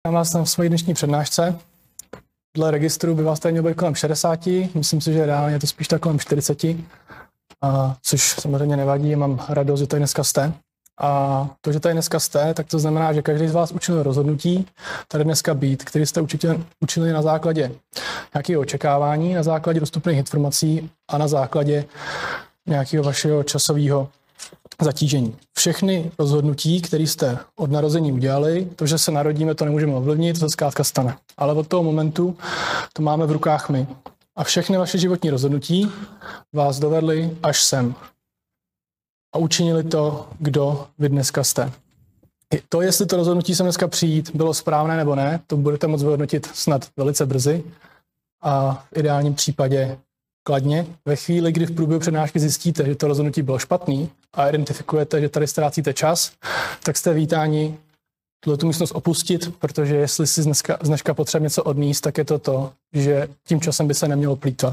Já vás tam v své dnešní přednášce. Dle registru by vás tady mělo být kolem 60, myslím si, že reálně je to spíš tak kolem 40, což samozřejmě nevadí, mám radost, že tady dneska jste. A to, že tady dneska jste, tak to znamená, že každý z vás učil rozhodnutí tady dneska být, který jste učili na základě nějakého očekávání, na základě dostupných informací a na základě nějakého vašeho časového zatížení. Všechny rozhodnutí, které jste od narození udělali, to, že se narodíme, to nemůžeme ovlivnit, to se zkrátka stane. Ale od toho momentu to máme v rukách my. A všechny vaše životní rozhodnutí vás dovedly až sem. A učinili to, kdo vy dneska jste. To, jestli to rozhodnutí sem dneska přijít bylo správné nebo ne, to budete moct vyhodnotit snad velice brzy a v ideálním případě kladně. Ve chvíli, kdy v průběhu přednášky zjistíte, že to rozhodnutí bylo špatný a identifikujete, že tady ztrácíte čas, tak jste vítáni tu místnost opustit, protože jestli si z dneška potřebuje něco odníst, tak je to, že tím časem by se nemělo plýtvat.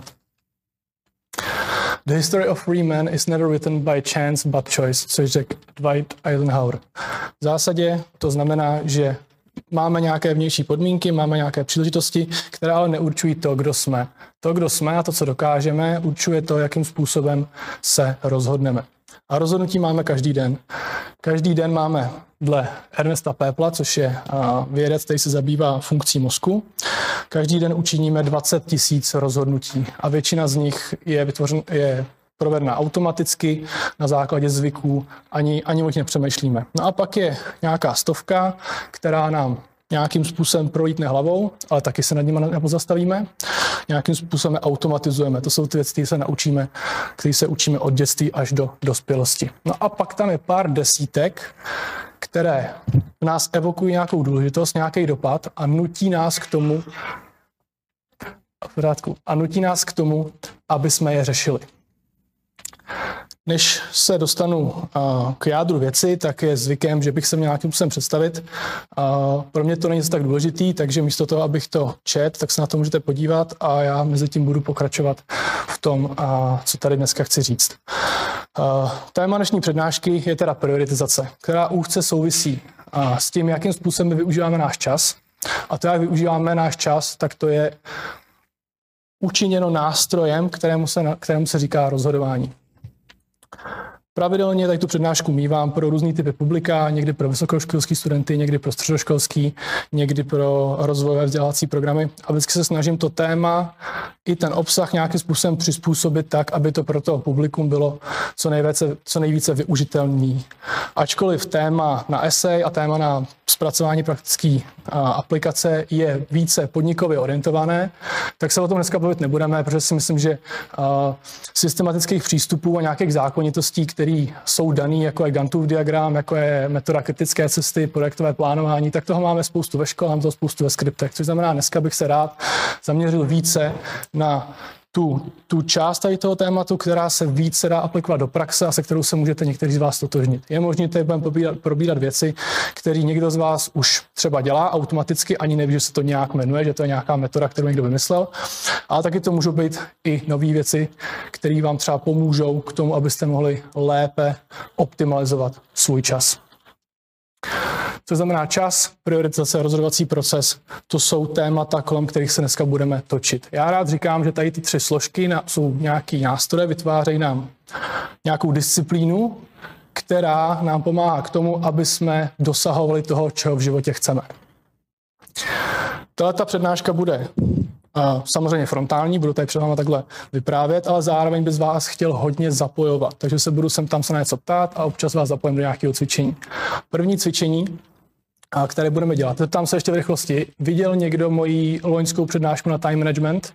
The history of free men is never written by chance but choice, což řekl Dwight Eisenhower. V zásadě to znamená, že máme nějaké vnější podmínky, máme nějaké příležitosti, které ale neurčují to, kdo jsme. To, kdo jsme a to, co dokážeme, určuje to, jakým způsobem se rozhodneme. A rozhodnutí máme každý den. Každý den máme dle Ernesta Pepla, což je vědec, který se zabývá funkcí mozku. Každý den učiníme 20 000 rozhodnutí a většina z nich je provedena automaticky na základě zvyků, ani o nich nepřemýšlíme. No a pak je nějaká stovka, která nám nějakým způsobem projítne hlavou, ale taky se nad nimi nepozastavíme. Nějakým způsobem automatizujeme. To jsou ty věci, které se učíme od dětství až do dospělosti. No a pak tam je pár desítek, které v nás evokují nějakou důležitost, nějaký dopad a nutí nás k tomu, aby jsme je řešili. Než se dostanu k jádru věci, tak je zvykem, že bych se měl nějakým způsobem představit. Pro mě to není tak důležitý, takže místo toho, abych to četl, tak se na to můžete podívat a já mezi tím budu pokračovat v tom, co tady dneska chci říct. Téma dnešní přednášky je teda prioritizace, která úzce souvisí s tím, jakým způsobem využíváme náš čas. A to, jak využíváme náš čas, tak to je učiněno nástrojem, kterému se říká rozhodování. Pravidelně tady tu přednášku mívám pro různý typy publika, někdy pro vysokoškolský studenty, někdy pro středoškolský, někdy pro rozvojové vzdělávací programy. A vždycky se snažím to téma i ten obsah nějakým způsobem přizpůsobit tak, aby to pro to publikum bylo co nejvíce využitelný. Ačkoliv téma na esej a téma na zpracování praktické aplikace je více podnikově orientované, tak se o tom dneska bavit nebudeme, protože si myslím, že systematických přístupů a nějakých zákonitostí, které jsou daný, jako je Ganttův diagram, jako je metoda kritické cesty, projektové plánování, tak toho máme spoustu ve škole, máme toho spoustu ve skriptech, což znamená, dneska bych se rád zaměřil více na tu část tady toho tématu, která se více dá aplikovat do praxe a se kterou se můžete někteří z vás totožnit. Je možné tady budeme probírat věci, které někdo z vás už třeba dělá automaticky, ani neví, že se to nějak jmenuje, že to je nějaká metoda, kterou někdo vymyslel, ale taky to můžou být i nové věci, které vám třeba pomůžou k tomu, abyste mohli lépe optimalizovat svůj čas. Co znamená čas, prioritizace, rozhodovací proces, to jsou témata, kolem kterých se dneska budeme točit. Já rád říkám, že tady ty 3 složky jsou nějaký nástroje, vytvářejí nám nějakou disciplínu, která nám pomáhá k tomu, aby jsme dosahovali toho, čeho v životě chceme. Tato přednáška bude samozřejmě frontální, budu tady před vámi takhle vyprávět, ale zároveň bych vás chtěl hodně zapojovat, takže se budu sem tam se na něco ptát a občas vás zapojím do nějakého cvičení. První cvičení, které budeme dělat. Zeptám se ještě v rychlosti. Viděl někdo moji loňskou přednášku na time management?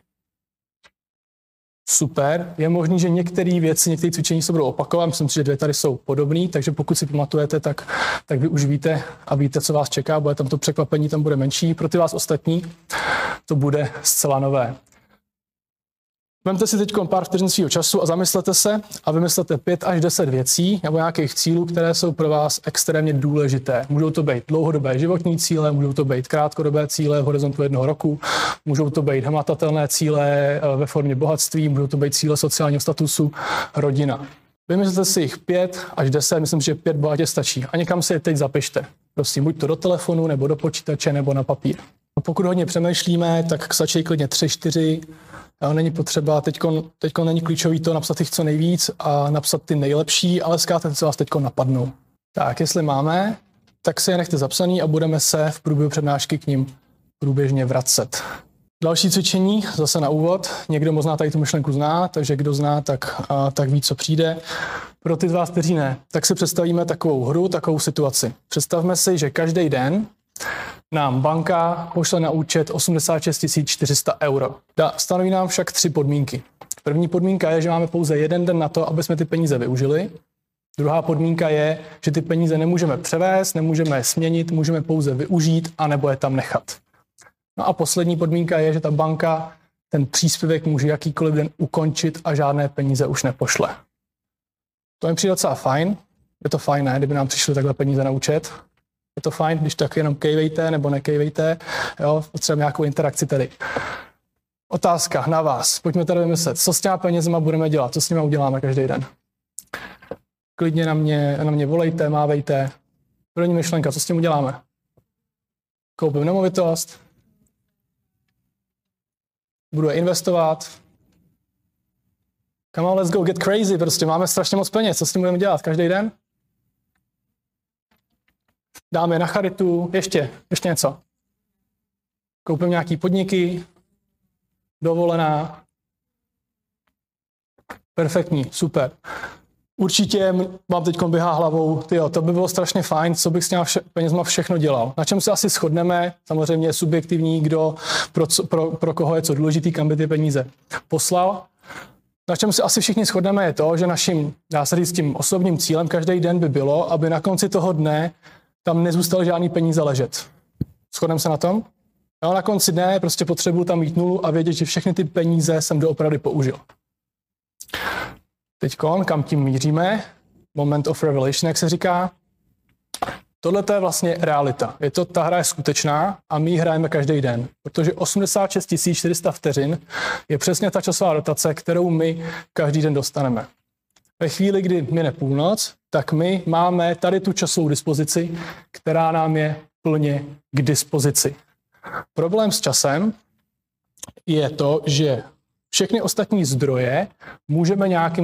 Super. Je možný, že některé věci, některé cvičení se budou opakovat. Myslím si, že 2 tady jsou podobné, takže pokud si pamatujete, tak vy už víte a víte, co vás čeká. Bude tam to překvapení, tam bude menší. Pro ty vás ostatní to bude zcela nové. Vemte si teď pár vteřin svého času a zamyslete se a vymyslete 5 až 10 věcí nebo nějakých cílů, které jsou pro vás extrémně důležité. Můžou to být dlouhodobé životní cíle, můžou to být krátkodobé cíle v horizontu 1 roku, můžou to být hmatatelné cíle ve formě bohatství, můžou to být cíle sociálního statusu, rodina. Vymyslete si jich 5 až 10, myslím, že 5 bohatě stačí a někam si je teď zapište. Prosím, buď to do telefonu, nebo do počítače, nebo na papír. A pokud hodně přemýšlíme, tak stačí klidně 3, 4. Není potřeba, teďko není klíčový to napsat jich co nejvíc a napsat ty nejlepší, ale zkrátka co vás teďko napadnou. Tak, jestli máme, tak si je nechte zapsaný a budeme se v průběhu přednášky k ním průběžně vracet. Další cvičení, zase na úvod. Někdo možná tady tu myšlenku zná, takže kdo zná, tak ví, co přijde. Pro ty z vás, kteří ne, tak si představíme takovou hru, takovou situaci. Představme si, že každý den nám banka pošle na účet 86 400 euro. Stanoví nám však 3 podmínky. První podmínka je, že máme pouze 1 den na to, aby jsme ty peníze využili. Druhá podmínka je, že ty peníze nemůžeme převést, nemůžeme je směnit, můžeme pouze využít anebo je tam nechat. No a poslední podmínka je, že ta banka ten příspěvek může jakýkoliv den ukončit a žádné peníze už nepošle. To mi přijde docela fajn. Je to fajn, ne? Kdyby nám přišly takhle peníze na účet. Je to fajn, když tak jenom kejvejte nebo nekejvejte. Jo? Potřebujeme nějakou interakci tady. Otázka na vás. Pojďme tady vymyslet, co s těma penězma budeme dělat, co s nimi uděláme každý den. Klidně na mě volejte, mávejte. První myšlenka, co s tím uděláme? Koupím nemovitost, budu je investovat. Come on, let's go, get crazy, prostě máme strašně moc peněz, co s tím budeme dělat každý den? Dáme je na charitu, ještě něco. Koupím nějaký podniky, dovolená. Perfektní, super. Určitě vám teď běhá hlavou, to by bylo strašně fajn, co bych s těma penězma všechno dělal. Na čem se asi shodneme, samozřejmě je subjektivní, kdo, pro koho je co důležitý, kam by ty peníze poslal. Na čem se asi všichni shodneme je to, že naším, dá se říct, tím osobním cílem každý den by bylo, aby na konci toho dne tam nezůstaly žádný peníze ležet. Shodneme se na tom? No, na konci dne prostě potřebuji tam mít nulu a vědět, že všechny ty peníze jsem doopravdy použil. Teďkon, kam tím míříme, moment of revelation, jak se říká, tohle je vlastně realita. Ta hra je skutečná a my ji hrajeme každý den, protože 86 400 vteřin je přesně ta časová dotace, kterou my každý den dostaneme. Ve chvíli, kdy mine půlnoc, tak my máme tady tu časovou dispozici, která nám je plně k dispozici. Problém s časem je to, že všechny ostatní zdroje můžeme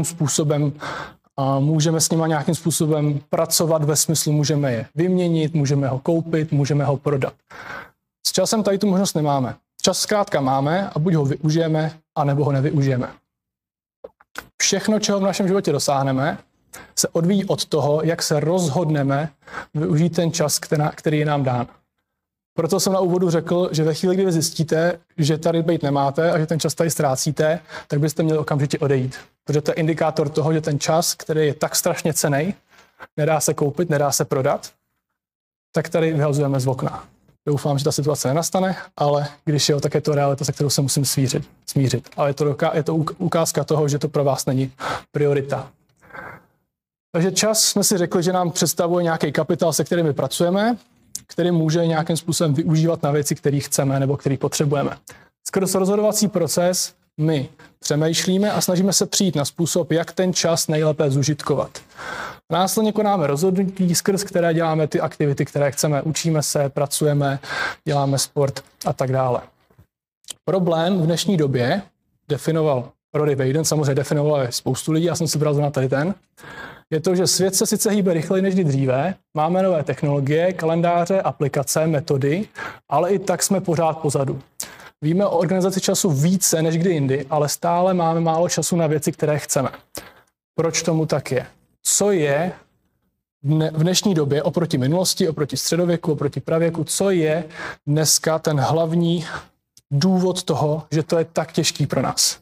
s nimi nějakým způsobem pracovat ve smyslu, můžeme je vyměnit, můžeme ho koupit, můžeme ho prodat. S časem tady tu možnost nemáme. Čas zkrátka máme a buď ho využijeme, anebo ho nevyužijeme. Všechno, čeho v našem životě dosáhneme, se odvíjí od toho, jak se rozhodneme využít ten čas, který je nám dán. Proto jsem na úvodu řekl, že ve chvíli, kdy vy zjistíte, že tady být nemáte a že ten čas tady ztrácíte, tak byste měli okamžitě odejít. Protože to je indikátor toho, že ten čas, který je tak strašně cenný, nedá se koupit, nedá se prodat, tak tady vyhazujeme z okna. Doufám, že ta situace nenastane, ale když jo, tak je to realita, se kterou se musím smířit. Ale je to ukázka toho, že to pro vás není priorita. Takže čas jsme si řekli, že nám představuje nějaký kapitál, se kterým my pracujeme, který může nějakým způsobem využívat na věci, které chceme nebo které potřebujeme. Skrz rozhodovací proces my přemýšlíme a snažíme se přijít na způsob, jak ten čas nejlépe zužitkovat. Následně konáme rozhodnutí, skrz které děláme ty aktivity, které chceme. Učíme se, pracujeme, děláme sport a tak dále. Problém v dnešní době definoval Rory Vaden, samozřejmě definoval spoustu lidí, já jsem si bral na tady ten, je to, že svět se sice hýbe rychleji než dříve, máme nové technologie, kalendáře, aplikace, metody, ale i tak jsme pořád pozadu. Víme o organizaci času více než kdy jindy, ale stále máme málo času na věci, které chceme. Proč tomu tak je? Co je v dnešní době oproti minulosti, oproti středověku, oproti pravěku, co je dneska ten hlavní důvod toho, že to je tak těžký pro nás?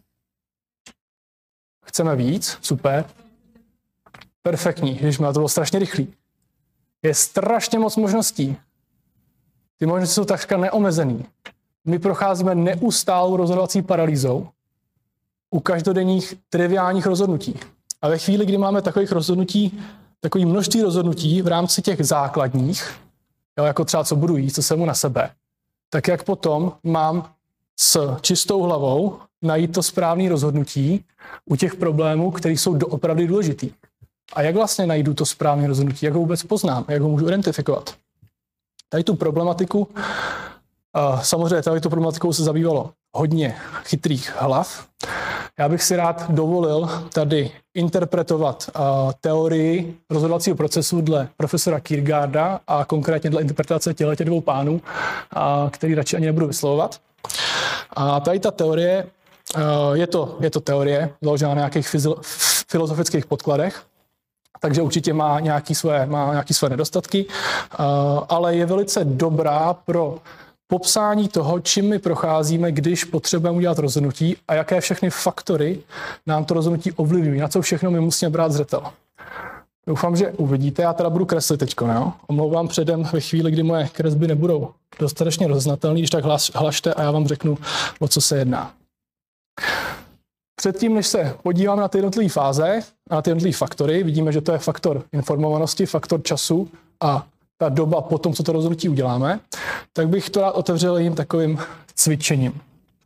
Chceme víc? Super. Perfektní, když to bylo strašně rychlý. Je strašně moc možností. Ty možnosti jsou takřka neomezený. My procházíme neustálou rozhodovací paralýzou u každodenních triviálních rozhodnutí. A ve chvíli, kdy máme takový množství rozhodnutí v rámci těch základních, jako třeba co budu jíst, co se mu na sebe, tak jak potom mám s čistou hlavou najít to správné rozhodnutí u těch problémů, které jsou doopravdy důležitý. A jak vlastně najdu to správné rozhodnutí, jak ho vůbec poznám, jak ho můžu identifikovat. Tady tu problematiku, samozřejmě tady tu problematikou se zabývalo hodně chytrých hlav. Já bych si rád dovolil tady interpretovat teorii rozhodovacího procesu dle profesora Kierkegaarda a konkrétně dle interpretace těchto dvou pánů, který radši ani nebudu vyslovovat. A tady ta teorie, je to teorie založená na nějakých filozofických podkladech, takže určitě má nějaké své nedostatky, ale je velice dobrá pro popsání toho, čím my procházíme, když potřebujeme udělat rozhodnutí a jaké všechny faktory nám to rozhodnutí ovlivňují, na co všechno my musíme brát zřetel. Doufám, že uvidíte, já teda budu kreslit teďko, ne? Omlouvám předem ve chvíli, kdy moje kresby nebudou dostatečně rozeznatelné, když tak hlašte a já vám řeknu, o co se jedná. Předtím, než se podívám na ty jednotlivé fáze, na ty jednotlivé faktory, vidíme, že to je faktor informovanosti, faktor času a ta doba po tom, co to rozhodnutí uděláme, tak bych to rád otevřel jim takovým cvičením.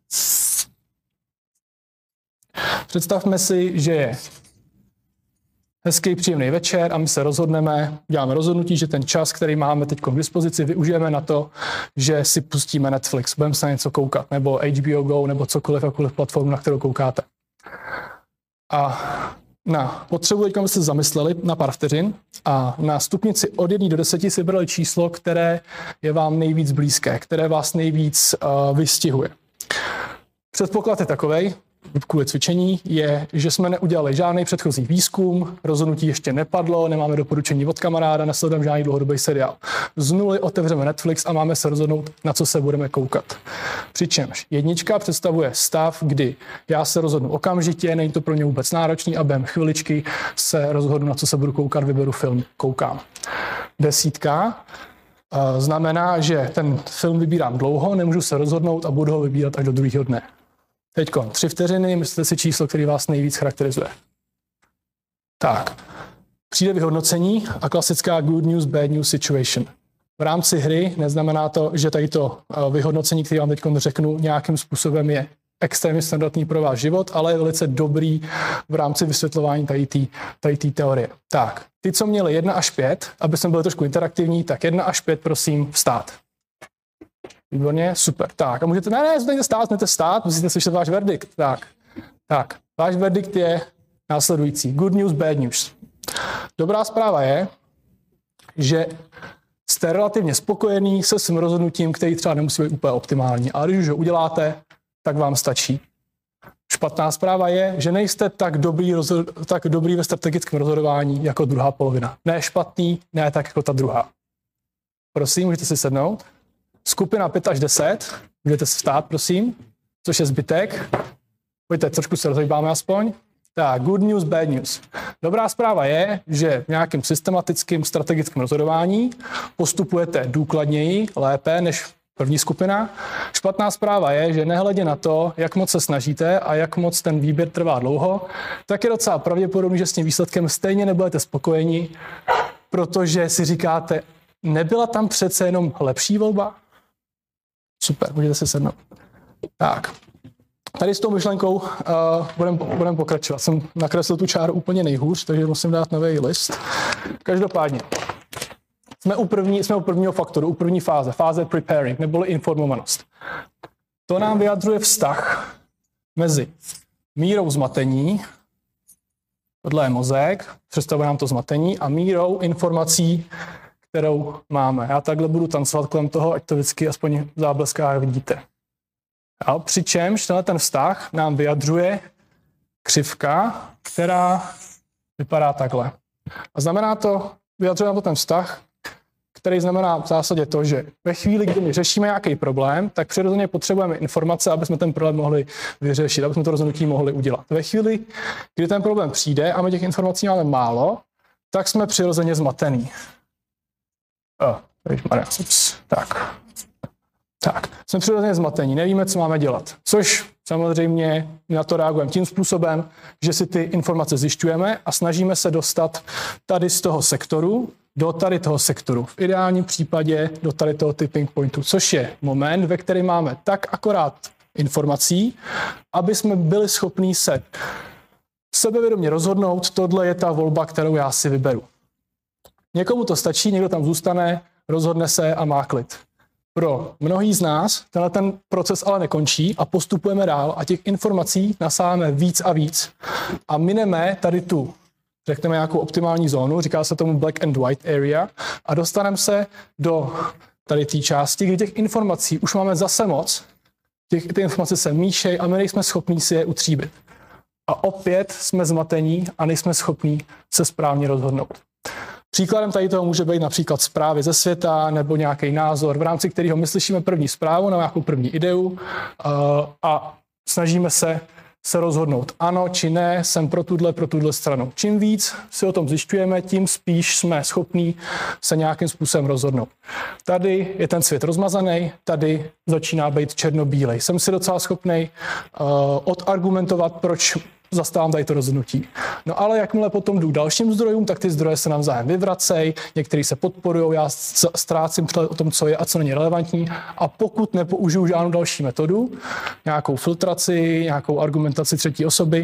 Představme si, že je hezký, příjemný večer a my se rozhodneme, děláme rozhodnutí, že ten čas, který máme teď k dispozici, využijeme na to, že si pustíme Netflix, budeme se na něco koukat, nebo HBO Go, nebo cokoliv, jakoukoliv platformu, na kterou koukáte. A na potřebu teďka byste se zamysleli na pár vteřin a na stupnici od 1 do 10 si vybrali číslo, které je vám nejvíc blízké, které vás nejvíc vystihuje. Předpoklad je takovej, kvůli cvičení, je, že jsme neudělali žádný předchozí výzkum, rozhodnutí ještě nepadlo, nemáme doporučení od kamaráda, nesledujeme žádný dlouhodobý seriál. Z nuly otevřeme Netflix a máme se rozhodnout, na co se budeme koukat. Přičemž 1 představuje stav, kdy já se rozhodnu okamžitě, není to pro mě vůbec náročný a během chviličky se rozhodnu, na co se budu koukat, vyberu film, koukám. 10 znamená, že ten film vybírám dlouho, nemůžu se rozhodnout a budu ho vybírat až do druhého dne. Teďko 3 vteřiny, myslíte si číslo, který vás nejvíc charakterizuje. Tak, přijde vyhodnocení a klasická good news, bad news situation. V rámci hry neznamená to, že tady to vyhodnocení, které vám teď řeknu, nějakým způsobem je extrémně standardní pro váš život, ale je velice dobrý v rámci vysvětlování tady té teorie. Tak, ty, co měli 1 až 5, aby jsme byli trošku interaktivní, tak 1 až 5, prosím, vstát. Výborně, super. Tak, a můžete, můžete stát, musíte slyšet váš verdikt. Tak, váš verdikt je následující. Good news, bad news. Dobrá zpráva je, že jste relativně spokojený se svým rozhodnutím, který třeba nemusí být úplně optimální, ale když už ho uděláte, tak vám stačí. Špatná zpráva je, že nejste tak dobrý ve strategickém rozhodování jako druhá polovina. Ne špatný, ne tak jako ta druhá. Prosím, můžete si sednout. Skupina 5 až 10, můžete se vstát, prosím, což je zbytek. Pojďte, trošku se rozhýbáme aspoň. Tak, good news, bad news. Dobrá zpráva je, že v nějakém systematickém strategickém rozhodování postupujete důkladněji, lépe než první skupina. Špatná zpráva je, že nehledě na to, jak moc se snažíte a jak moc ten výběr trvá dlouho, tak je docela pravděpodobný, že s tím výsledkem stejně nebudete spokojeni, protože si říkáte, nebyla tam přece jenom lepší volba? Super, můžete se sednout. Tak, tady s tou myšlenkou budeme pokračovat. Jsem nakreslil tu čáru úplně nejhůř, takže musím dát nový list. Každopádně, jsme u prvního faktoru, u první fáze preparing, neboli informovanost. To nám vyjadřuje vztah mezi mírou zmatení, tohle je mozek, představuje nám to zmatení, a mírou informací, kterou máme. Já takhle budu tancovat kolem toho, ať to vždycky aspoň v zábleskách vidíte. A přičemž ten vztah nám vyjadřuje křivka, která vypadá takhle. A vyjadřuje nám to ten vztah, který znamená v zásadě to, že ve chvíli, kdy my řešíme nějaký problém, tak přirozeně potřebujeme informace, aby jsme ten problém mohli vyřešit, aby jsme to rozhodnutí mohli udělat. Ve chvíli, kdy ten problém přijde a my těch informací máme málo, tak jsme přirozeně zmatený. Tak, jsme přirozeně zmatení, nevíme, co máme dělat. Což samozřejmě na to reagujeme tím způsobem, že si ty informace zjišťujeme a snažíme se dostat tady z toho sektoru do tady toho sektoru. V ideálním případě do tady toho tipping pointu, což je moment, ve kterém máme tak akorát informací, aby jsme byli schopní se sebevědomě rozhodnout, tohle je ta volba, kterou já si vyberu. Někomu to stačí, někdo tam zůstane rozhodne se a má klid. Pro mnohý z nás ten proces ale nekončí a postupujeme dál a těch informací nasáváme víc a víc a mineme tady tu, řekneme nějakou optimální zónu, říká se tomu black and white area a dostaneme se do tady té části, kdy těch informací už máme zase moc, ty informace se míšejí a my nejsme schopní si je utříbit. A opět jsme zmatení a nejsme schopní se správně rozhodnout. Příkladem tady toho může být například zprávy ze světa nebo nějaký názor, v rámci kterého my slyšíme první zprávu nebo nějakou první ideu a snažíme se rozhodnout ano či ne, jsem pro tuhle stranu. Čím víc si o tom zjišťujeme, tím spíš jsme schopní se nějakým způsobem rozhodnout. Tady je ten svět rozmazaný, tady začíná být černobílej. Jsem si docela schopný odargumentovat, proč zastávám tady to rozhodnutí. No ale jakmile potom jdu dalším zdrojům, tak ty zdroje se navzájem vyvracejí, některý se podporují, já ztrácím o tom, co je a co není relevantní a pokud nepoužiju žádnou další metodu, nějakou filtraci, nějakou argumentaci třetí osoby,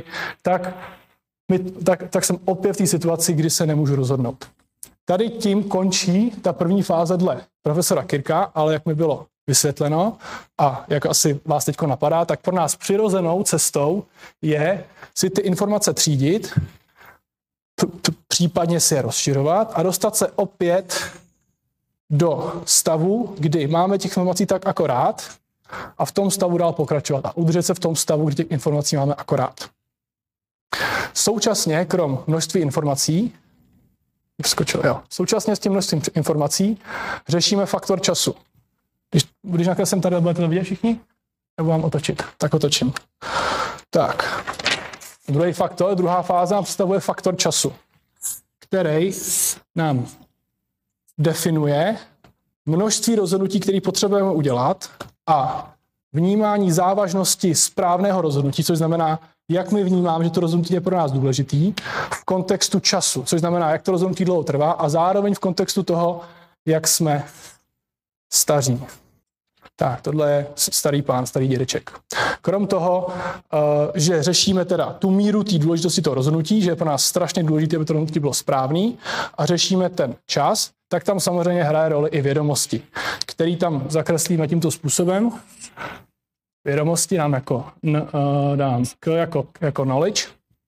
tak jsem opět v té situaci, kdy se nemůžu rozhodnout. Tady tím končí ta první fáze dle profesora Kirka, ale jak mi bylo vysvětleno a jak asi vás teď napadá, tak pro nás přirozenou cestou je si ty informace třídit, případně si je rozšiřovat a dostat se opět do stavu, kdy máme těch informací tak akorát a v tom stavu dál pokračovat a udržet se v tom stavu, kdy těch informací máme akorát. Současně, krom množství informací, současně s tím množstvím informací řešíme faktor času. Když nakreslím tady, budete to vidět všichni? Nebo mám otočit? Tak otočím. Tak. Druhý faktor, druhá fáze nám představuje faktor času, který nám definuje množství rozhodnutí, které potřebujeme udělat a vnímání závažnosti správného rozhodnutí, což znamená, jak my vnímáme, že to rozhodnutí je pro nás důležitý, v kontextu času, což znamená, jak to rozhodnutí dlouho trvá a zároveň v kontextu toho, jak jsme staří. Tak, tohle je starý pán, starý dědeček. Krom toho, že řešíme teda tu míru té důležitosti toho rozhodnutí, že je pro nás strašně důležité, aby to rozhodnutí bylo správný a řešíme ten čas, tak tam samozřejmě hraje roli i vědomosti, který tam zakreslíme tímto způsobem. Vědomosti dám jako knowledge.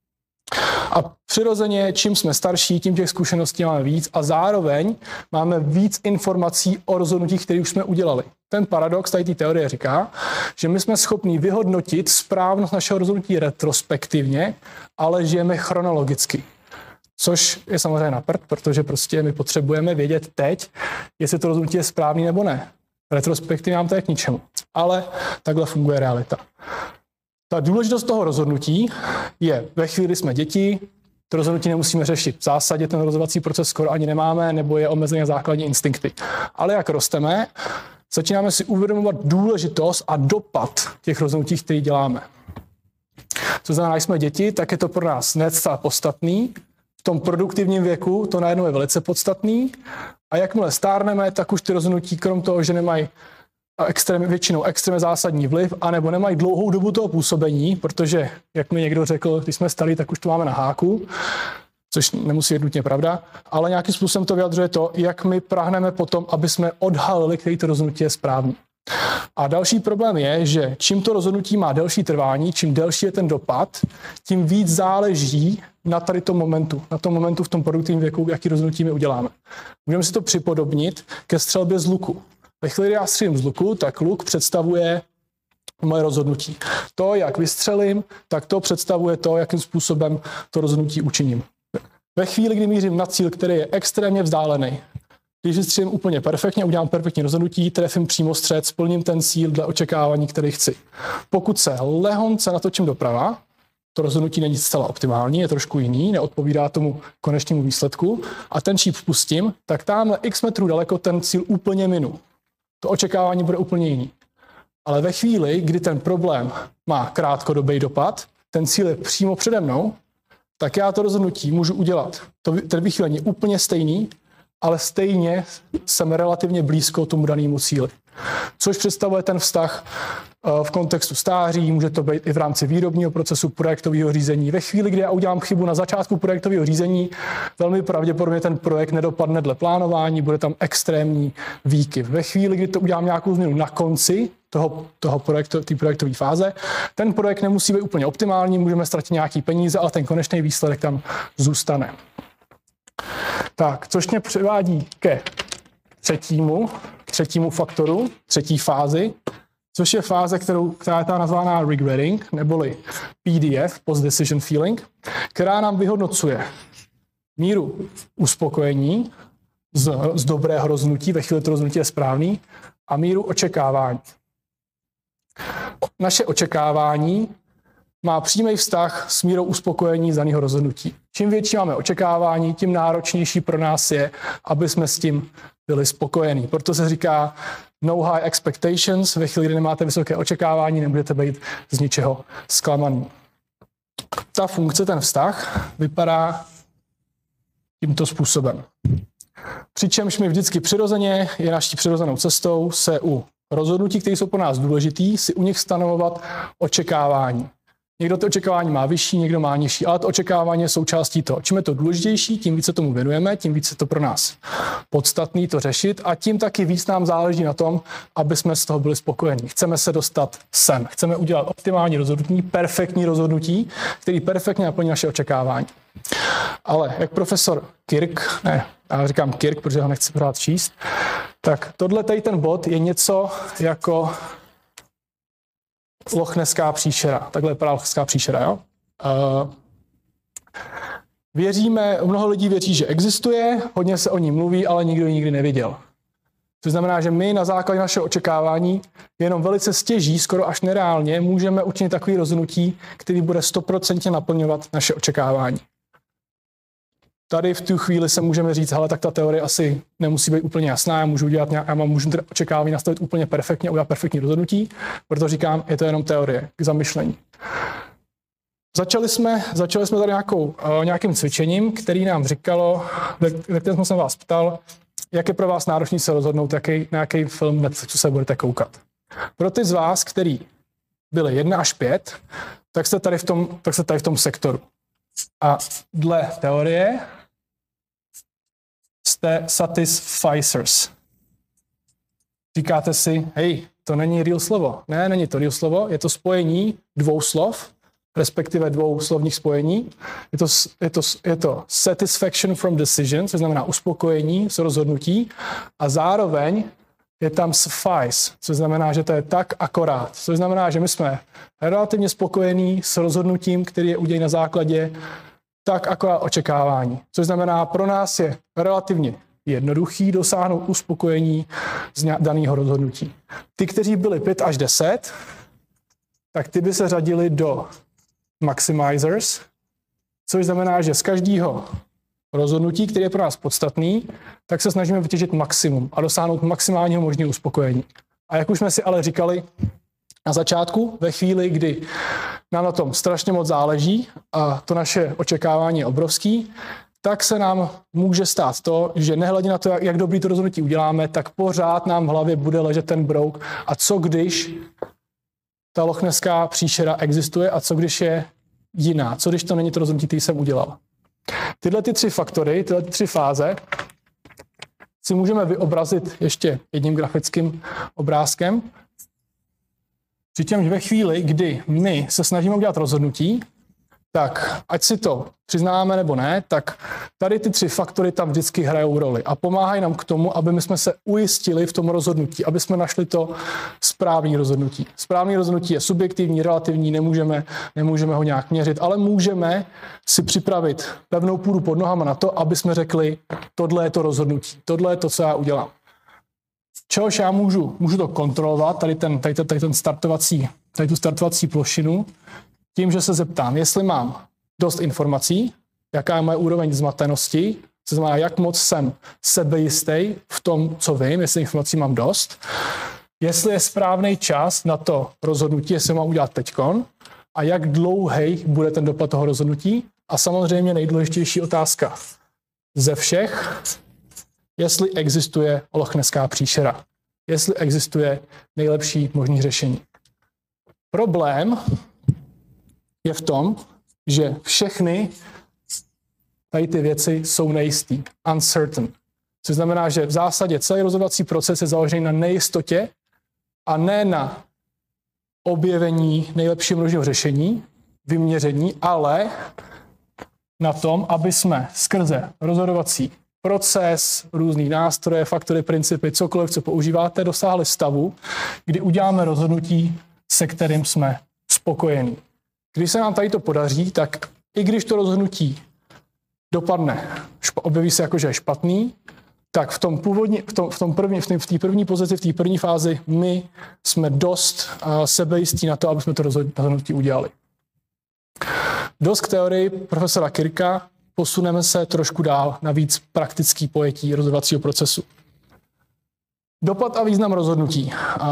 A přirozeně, čím jsme starší, tím těch zkušeností máme víc a zároveň máme víc informací o rozhodnutích, které už jsme udělali. Ten paradox tady té teorie říká, že my jsme schopni vyhodnotit správnost našeho rozhodnutí retrospektivně, ale žijeme chronologicky. Což je samozřejmě na prd, protože prostě my potřebujeme vědět teď, jestli to rozhodnutí je správný nebo ne. Retrospektivně nám to je k ničemu. Ale takhle funguje realita. Ta důležitost toho rozhodnutí je, ve chvíli, kdy jsme děti, to rozhodnutí nemusíme řešit. V zásadě ten rozhodovací proces skoro ani nemáme, nebo je omezený na základní instinkty. Ale jak rosteme, začínáme si uvědomovat důležitost a dopad těch rozhodnutí, které děláme. Co znamená, když jsme děti, tak je to pro nás necela podstatný. V tom produktivním věku to najednou je velice podstatný. A jakmile stárneme, tak už ty rozhodnutí, krom toho, že nemají většinou extrémně zásadní vliv, anebo nemají dlouhou dobu toho působení, protože, jak mi někdo řekl, když jsme starý, tak už to máme na háku, což nemusí být nutně pravda, ale nějakým způsobem to vyjadřuje to, jak my prahneme potom, aby jsme odhalili, který to rozhodnutí je správný. A další problém je, že čím to rozhodnutí má delší trvání, čím delší je ten dopad, tím víc záleží na tady tom momentu v tom produktivním věku, jaký rozhodnutí my uděláme. Můžeme si to připodobnit ke střelbě z luku. Ve chvíli, kdy já střílím z luku, tak luk představuje moje rozhodnutí. To, jak vystřelím, tak to představuje to, jakým způsobem to rozhodnutí učiním. Ve chvíli, kdy mířím na cíl, který je extrémně vzdálený, když vystřelím úplně perfektně, udělám perfektní rozhodnutí, trefím přímo střed, splním ten cíl dle očekávání, který chci. Pokud se lehonce natočím doprava, to rozhodnutí není zcela optimální, je trošku jiný, neodpovídá tomu konečnému výsledku a ten šíp vpustím, tak tamhle x metrů daleko ten cíl úplně minu. To očekávání bude úplně jiný. Ale ve chvíli, kdy ten problém má krátkodobý dopad, ten cíl je přímo přede mnou, tak já to rozhodnutí můžu udělat. Ten vychýlení je úplně stejný, ale stejně jsem relativně blízko tomu danému cíli. Což představuje ten vztah v kontextu stáří, může to být i v rámci výrobního procesu projektového řízení. Ve chvíli, kdy já udělám chybu na začátku projektového řízení, velmi pravděpodobně ten projekt nedopadne dle plánování, bude tam extrémní výkyv. Ve chvíli, kdy to udělám nějakou změnu na konci toho projektu, té projektové fáze, ten projekt nemusí být úplně optimální, můžeme ztratit nějaký peníze, ale ten konečný výsledek tam zůstane. Tak, což mě přivádí ke třetímu faktoru, třetí fázi, což je fáze, která je ta nazvaná regretting, neboli PDF, Post Decision Feeling, která nám vyhodnocuje míru uspokojení z dobrého rozhodnutí, ve chvíli to rozhodnutí je správný, a míru očekávání. Naše očekávání má přímý vztah s mírou uspokojení z daného rozhodnutí. Čím větší máme očekávání, tím náročnější pro nás je, aby jsme s tím byli spokojení. Proto se říká no high expectations, ve chvíli, kdy nemáte vysoké očekávání, nemůžete být z ničeho zklamaný. Ta funkce, ten vztah, vypadá tímto způsobem. Přičemž my vždycky přirozeně je naší přirozenou cestou se u rozhodnutí, které jsou pro nás důležitý, si u nich stanovovat očekávání. Někdo to očekávání má vyšší, někdo má nižší, ale to očekávání je součástí toho. Čím je to důležitější, tím více tomu věnujeme, tím více to pro nás podstatný to řešit a tím taky víc nám záleží na tom, aby jsme z toho byli spokojení. Chceme se dostat sem, chceme udělat optimální rozhodnutí, perfektní rozhodnutí, který perfektně naplní naše očekávání. Ale jak profesor Kirk, já říkám Kirk, protože ho nechci pořád číst, tak tohle tady ten bod je něco jako Lochneská příšera. Takhle vypadá Lochneská příšera, jo? Mnoho lidí věří, že existuje, hodně se o ní mluví, ale nikdo ji nikdy neviděl. To znamená, že my na základě našeho očekávání jenom velice stěží, skoro až nereálně, můžeme učinit takový rozhodnutí, který bude 100% naplňovat naše očekávání. Tady v tu chvíli se můžeme říct, hele, tak ta teorie asi nemusí být úplně jasná, já můžu teda očekávání nastavit úplně perfektně a udělat perfektní rozhodnutí, proto říkám, je to jenom teorie k zamyšlení. Začali jsme tady nějakým cvičením, který nám říkalo, ve kterém jsem vás ptal, jak je pro vás náročný se rozhodnout, na jaký film Netflixu se budete koukat. Pro ty z vás, který byli 1 až 5, tak jste tady v tom sektoru. A dle teorie jste satisficers. Říkáte si, hej, to není real slovo. Ne, není to real slovo, je to spojení 2 slov, respektive 2 slovních spojení. Je to satisfaction from decision, což znamená uspokojení z rozhodnutí, a zároveň je tam suffice, což znamená, že to je tak akorát. Což znamená, že my jsme relativně spokojení s rozhodnutím, který je udělán na základě tak akorát očekávání. Což znamená, pro nás je relativně jednoduchý dosáhnout uspokojení z daného rozhodnutí. Ty, kteří byli 5 až 10, tak ty by se řadili do maximizers, což znamená, že z každého rozhodnutí, který je pro nás podstatný, tak se snažíme vytěžit maximum a dosáhnout maximálního možného uspokojení. A jak už jsme si ale říkali na začátku, ve chvíli, kdy nám na tom strašně moc záleží a to naše očekávání je obrovský, tak se nám může stát to, že nehledě na to, jak dobrý to rozhodnutí uděláme, tak pořád nám v hlavě bude ležet ten brouk. A co když ta lochneská příšera existuje a co když je jiná? Co když to není to rozhodnutí, který jsem udělal? Tyhle 3 faktory, tyhle 3 fáze si můžeme vyobrazit ještě jedním grafickým obrázkem. Přičemž ve chvíli, kdy my se snažíme udělat rozhodnutí, tak ať si to přiznáme nebo ne, tak tady ty 3 faktory tam vždycky hrajou roli a pomáhají nám k tomu, aby my jsme se ujistili v tom rozhodnutí, aby jsme našli to správné rozhodnutí. Správné rozhodnutí je subjektivní, relativní, nemůžeme ho nějak měřit, ale můžeme si připravit pevnou půdu pod nohama na to, aby jsme řekli, tohle je to rozhodnutí, tohle je to, co já udělám. Čehož já můžu to kontrolovat, tady tu startovací plošinu, tím, že se zeptám, jestli mám dost informací, jaká je moje úroveň zmatenosti, to znamená, jak moc jsem sebejistý v tom, co vím, jestli informací mám dost, jestli je správný čas na to rozhodnutí, jestli mám udělat teďkon a jak dlouhý bude ten dopad toho rozhodnutí. A samozřejmě nejdůležitější otázka ze všech, jestli existuje lochneská příšera. jestli existuje nejlepší možný řešení. Problém je v tom, že všechny tady ty věci jsou nejistý, uncertain. Což znamená, že v zásadě celý rozhodovací proces je založený na nejistotě a ne na objevení nejlepšího možného řešení, vyměření, ale na tom, aby jsme skrze rozhodovací proces, různý nástroje, faktory, principy, cokoliv, co používáte, dosáhli stavu, kdy uděláme rozhodnutí, se kterým jsme spokojení. Když se nám tady to podaří, tak i když to rozhodnutí dopadne, objeví se jako, že je špatný, tak v té první pozici, v té první fázi my jsme dost sebejistí na to, aby jsme to rozhodnutí udělali. Dost k teorii profesora Kirka, posuneme se trošku dál na víc praktický pojetí rozhodovacího procesu. Dopad a význam rozhodnutí.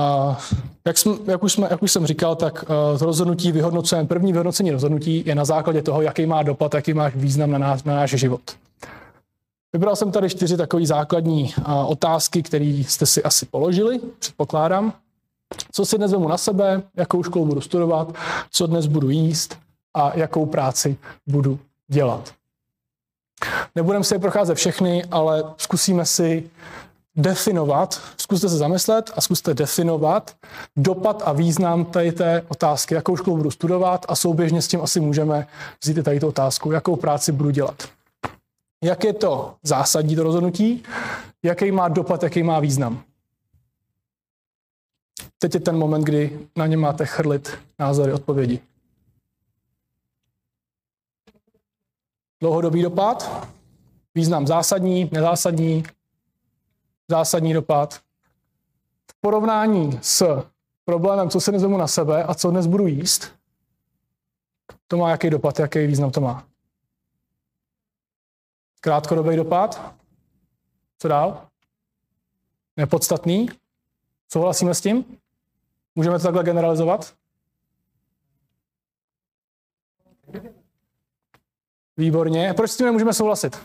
Jak už jsem říkal, tak rozhodnutí vyhodnocujeme. První vyhodnocení rozhodnutí je na základě toho, jaký má dopad, jaký má význam na náš život. Vybral jsem tady 4 takové základní otázky, které jste si asi položili, předpokládám. Co si dnes vemu na sebe, jakou školu budu studovat, co dnes budu jíst a jakou práci budu dělat. Nebudeme si je procházet všechny, ale zkusíme si definovat, zkuste se zamyslet a zkuste definovat dopad a význam tady té otázky, jakou školu budu studovat a souběžně s tím asi můžeme vzít tady tu otázku, jakou práci budu dělat. Jak je to zásadní to rozhodnutí, jaký má dopad, jaký má význam. Teď je ten moment, kdy na ně máte chrlit názory, odpovědi. Dlouhodobý dopad, význam zásadní, nezásadní, zásadní dopad. V porovnání s problémem, co se dnes vemu na sebe a co dnes budu jíst, to má jaký dopad, jaký význam to má. Krátkodobý dopad. Co dál? Nepodstatný. Souhlasíme s tím? Můžeme to takhle generalizovat? Výborně. Proč s tím nemůžeme souhlasit?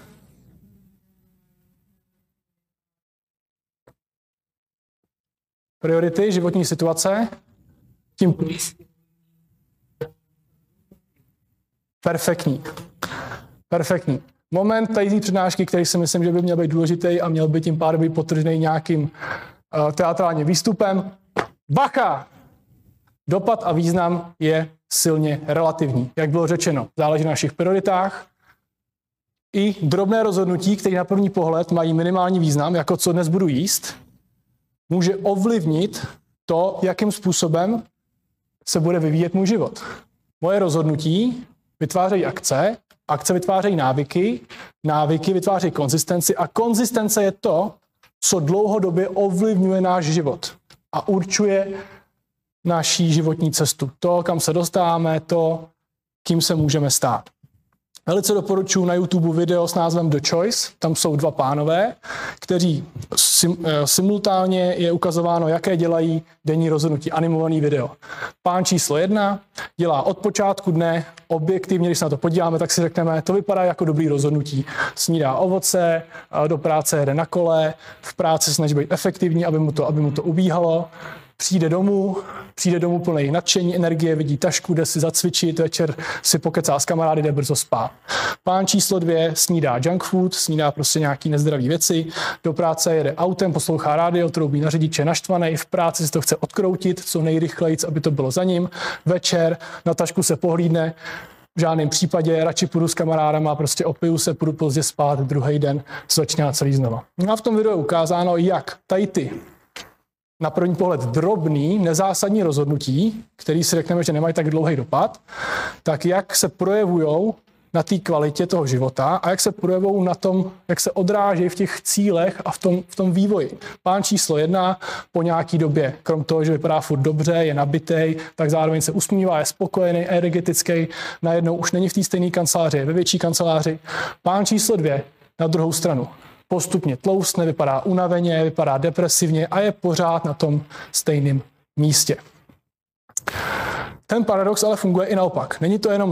Priority, životní situace. Tím perfektní. Perfektní. Moment tady přednášky, který si myslím, že by měl být důležitý a měl by tím pádem být podtržený nějakým teatrálním výstupem. Bacha! Dopad a význam je silně relativní. Jak bylo řečeno, záleží na našich prioritách. I drobné rozhodnutí, které na první pohled mají minimální význam, jako co dnes budu jíst, může ovlivnit to, jakým způsobem se bude vyvíjet můj život. Moje rozhodnutí vytvářejí akce, akce vytvářejí návyky, návyky vytvářejí konzistenci a konzistence je to, co dlouhodobě ovlivňuje náš život a určuje naší životní cestu. To, kam se dostáváme, to, kým se můžeme stát. Velice doporučuji na YouTube video s názvem The Choice. Tam jsou 2 pánové, kteří simultánně je ukazováno, jaké dělají denní rozhodnutí, animovaný video. Pán číslo 1 dělá od počátku dne, objektivně, když se na to podíváme, tak si řekneme, to vypadá jako dobrý rozhodnutí. Snídá ovoce, do práce jede na kole, v práci snaží být efektivní, aby mu to ubíhalo. Přijde domů plný nadšení, energie, vidí tašku, jde si zacvičit, večer si pokecá s kamarády, jde brzo spát. Pán číslo 2 snídá junk food, snídá prostě nějaký nezdravý věci, do práce jede autem, poslouchá rádio, troubí na řidiče, naštvaný, v práci si to chce odkroutit, co nejrychleji, aby to bylo za ním. Večer na tašku se pohlídne, v žádném případě, radši půjdu s kamarádama, prostě opiju se, půjdu pozdě spát, druhý den začíná celý znova. No a v tom videu je ukázáno, jak tady ty na první pohled drobný, nezásadní rozhodnutí, který si řekneme, že nemají tak dlouhý dopad, tak jak se projevujou na té kvalitě toho života a jak se projevují na tom, jak se odrážejí v těch cílech a v tom vývoji. Pán číslo 1 po nějaký době, krom toho, že vypadá furt dobře, je nabitej, tak zároveň se usmívá, je spokojený, energetický, najednou už není v té stejné kanceláři, je ve větší kanceláři. Pán číslo 2 na druhou stranu. Postupně tloustne, vypadá unaveně, vypadá depresivně a je pořád na tom stejném místě. Ten paradox ale funguje i naopak. Není to jenom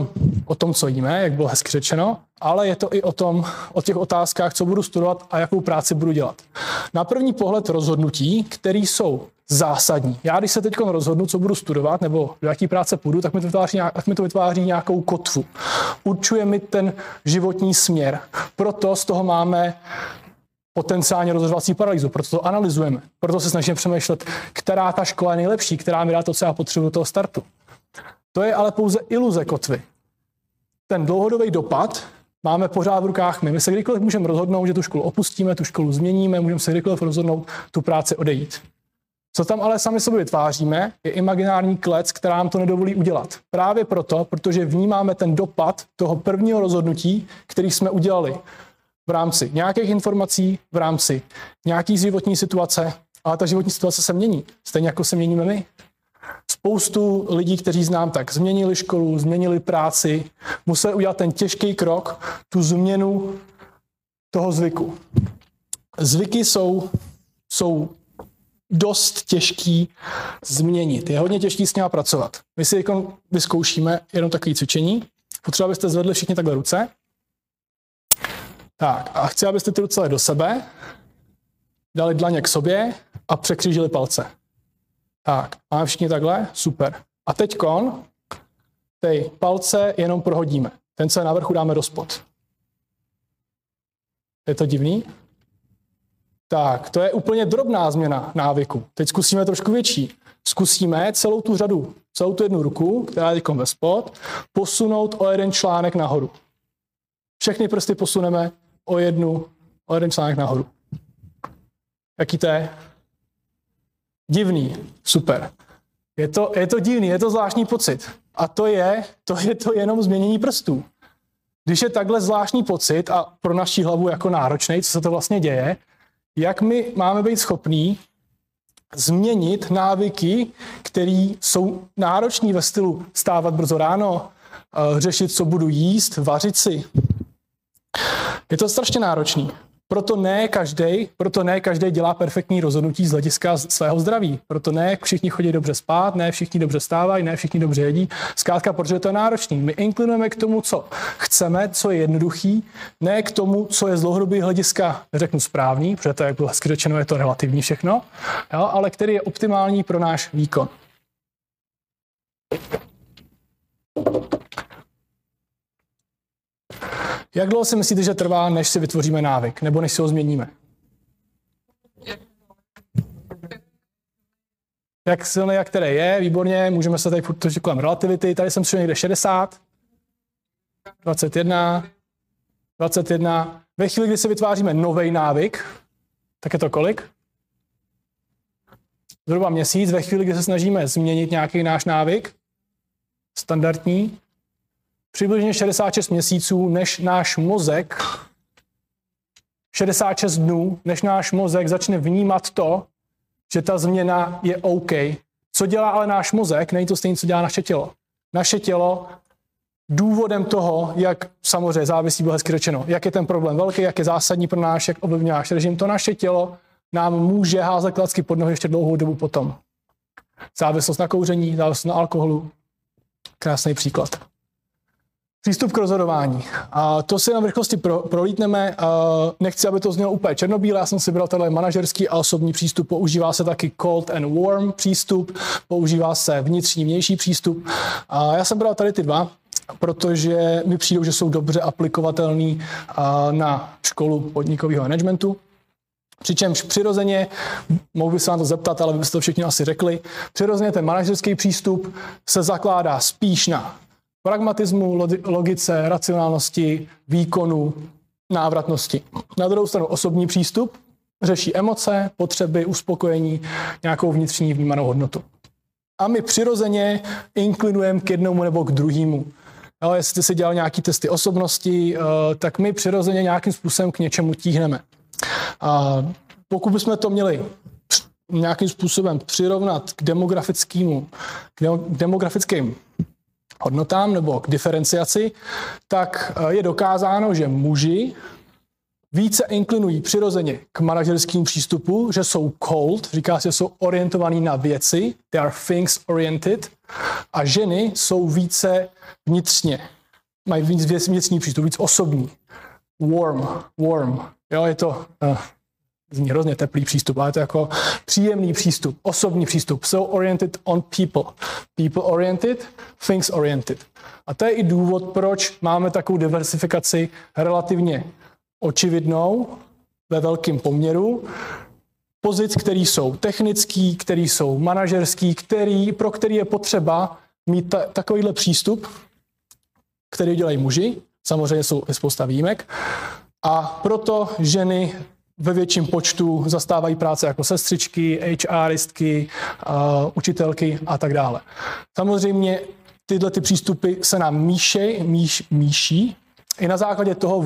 o tom, co jíme, jak bylo hezky řečeno, ale je to i o těch otázkách, co budu studovat a jakou práci budu dělat. Na první pohled rozhodnutí, které jsou zásadní. Já, když se teď rozhodnu, co budu studovat nebo do jaký práce půjdu, tak mi to vytváří nějakou kotvu. Určuje mi ten životní směr. Proto z toho máme potenciálně rozhodovací paralýzu, proto to analyzujeme. Proto se snažíme přemýšlet, která ta škola je nejlepší, která mi dá to, co já potřebuji do toho startu. To je ale pouze iluze kotvy. Ten dlouhodobý dopad máme pořád v rukách my. My se kdykoliv můžeme rozhodnout, že tu školu opustíme, tu školu změníme, můžeme se kdykoliv rozhodnout tu práci odejít. Co tam ale sami sobě vytváříme, je imaginární klec, která nám to nedovolí udělat. Právě proto, protože vnímáme ten dopad toho prvního rozhodnutí, který jsme udělali v rámci nějakých informací, v rámci nějaký životní situace, ale ta životní situace se mění, stejně jako se měníme my. Spoustu lidí, kteří znám, tak změnili školu, změnili práci, museli udělat ten těžký krok, tu změnu toho zvyku. Zvyky jsou dost těžký změnit. Je hodně těžký s nimi pracovat. My si vyzkoušíme jenom takové cvičení. Potřeba, abyste zvedli všichni takhle ruce. Tak, a chci, abyste ty ruce dali do sebe, dali dlaně k sobě a překřížili palce. Tak, máme všichni takhle? Super. A teďkon ty palce jenom prohodíme. Ten, co je na vrchu, dáme do spod. Je to divný? Tak, to je úplně drobná změna návyku. Teď zkusíme trošku větší. Zkusíme celou tu řadu, celou tu jednu ruku, která je teď ve spod, posunout o jeden článek nahoru. Všechny prsty posuneme o jeden článek nahoru. Jaký to je? Divný. Super. Je to divný, je to zvláštní pocit. A to je jenom změnění prstů. Když je takhle zvláštní pocit a pro naši hlavu jako náročný, co se to vlastně děje, jak my máme být schopní změnit návyky, které jsou náročné ve stylu stávat brzo ráno, řešit, co budu jíst, vařit si. Je to strašně náročný. Proto ne každý dělá perfektní rozhodnutí z hlediska svého zdraví. Proto ne všichni chodí dobře spát, ne všichni dobře stávají, ne všichni dobře jedí. Zkrátka, protože to je náročný. My inklinujeme k tomu, co chceme, co je jednoduchý, ne k tomu, co je z dlouhodobého hlediska, neřeknu správný, protože to, jak bylo hezky řečeno, je to relativní všechno, jo, ale který je optimální pro náš výkon. Jak dlouho si myslíte, že trvá, než si vytvoříme návyk, nebo než si ho změníme? Jak silný, jak který je, výborně, můžeme se tady točit kolem relativity, tady jsem přišel někde 60, 21. Ve chvíli, kdy si vytváříme nový návyk, tak je to kolik? Zhruba měsíc. Ve chvíli, kdy se snažíme změnit nějaký náš návyk, standardní, přibližně 66 měsíců, než náš mozek, 66 dnů, než náš mozek začne vnímat to, že ta změna je OK. Co dělá ale náš mozek, není to stejné, co dělá naše tělo. Naše tělo důvodem toho, jak samozřejmě závisí, bylo hezky řečeno, jak je ten problém velký, jak je zásadní pro náš, jak ovlivňuje náš režim, to naše tělo nám může házet klacky pod nohy ještě dlouhou dobu potom. Závislost na kouření, závislost na alkoholu. Krásný příklad. Přístup k rozhodování. A to si na rychlosti prolítneme. Nechci, aby to znělo úplně černobíle. Já jsem si bral tenhle manažerský a osobní přístup. Používá se taky cold and warm přístup. Používá se vnitřní, vnější přístup. A já jsem bral tady ty dva, protože mi přijdou, že jsou dobře aplikovatelný na školu podnikového managementu. Přičemž přirozeně, mohu bych se vám to zeptat, ale byste to všichni asi řekli, přirozeně ten manažerský přístup se zakládá spíš na pragmatismu, logice, racionálnosti, výkonu, návratnosti. Na druhou stranu osobní přístup řeší emoce, potřeby, uspokojení, nějakou vnitřní vnímanou hodnotu. A my přirozeně inklinujeme k jednomu nebo k druhému. Jestli jste si dělal nějaké testy osobnosti, tak my přirozeně nějakým způsobem k něčemu tíhneme. A pokud bychom to měli nějakým způsobem přirovnat k demografickým hodnotám nebo k diferenciaci, tak je dokázáno, že muži více inklinují přirozeně k manažerským přístupu, že jsou cold, říká se, že jsou orientovaní na věci, they are things oriented, a ženy jsou více vnitřně mají víc věcný přístup, víc osobní. Warm. Jo, je to zní hrozně teplý přístup, ale je to jako příjemný přístup, osobní přístup. So oriented on people. People oriented, things oriented. A to je i důvod, proč máme takovou diversifikaci relativně očividnou, ve velkém poměru, pozic, které jsou technický, které jsou manažerský, pro který je potřeba mít takovýhle přístup, který dělají muži. Samozřejmě jsou spousta výjimek. A proto ženy ve větším počtu zastávají práce jako sestřičky, HRistky, učitelky a tak dále. Samozřejmě tyhle ty přístupy se nám míší i na základě toho,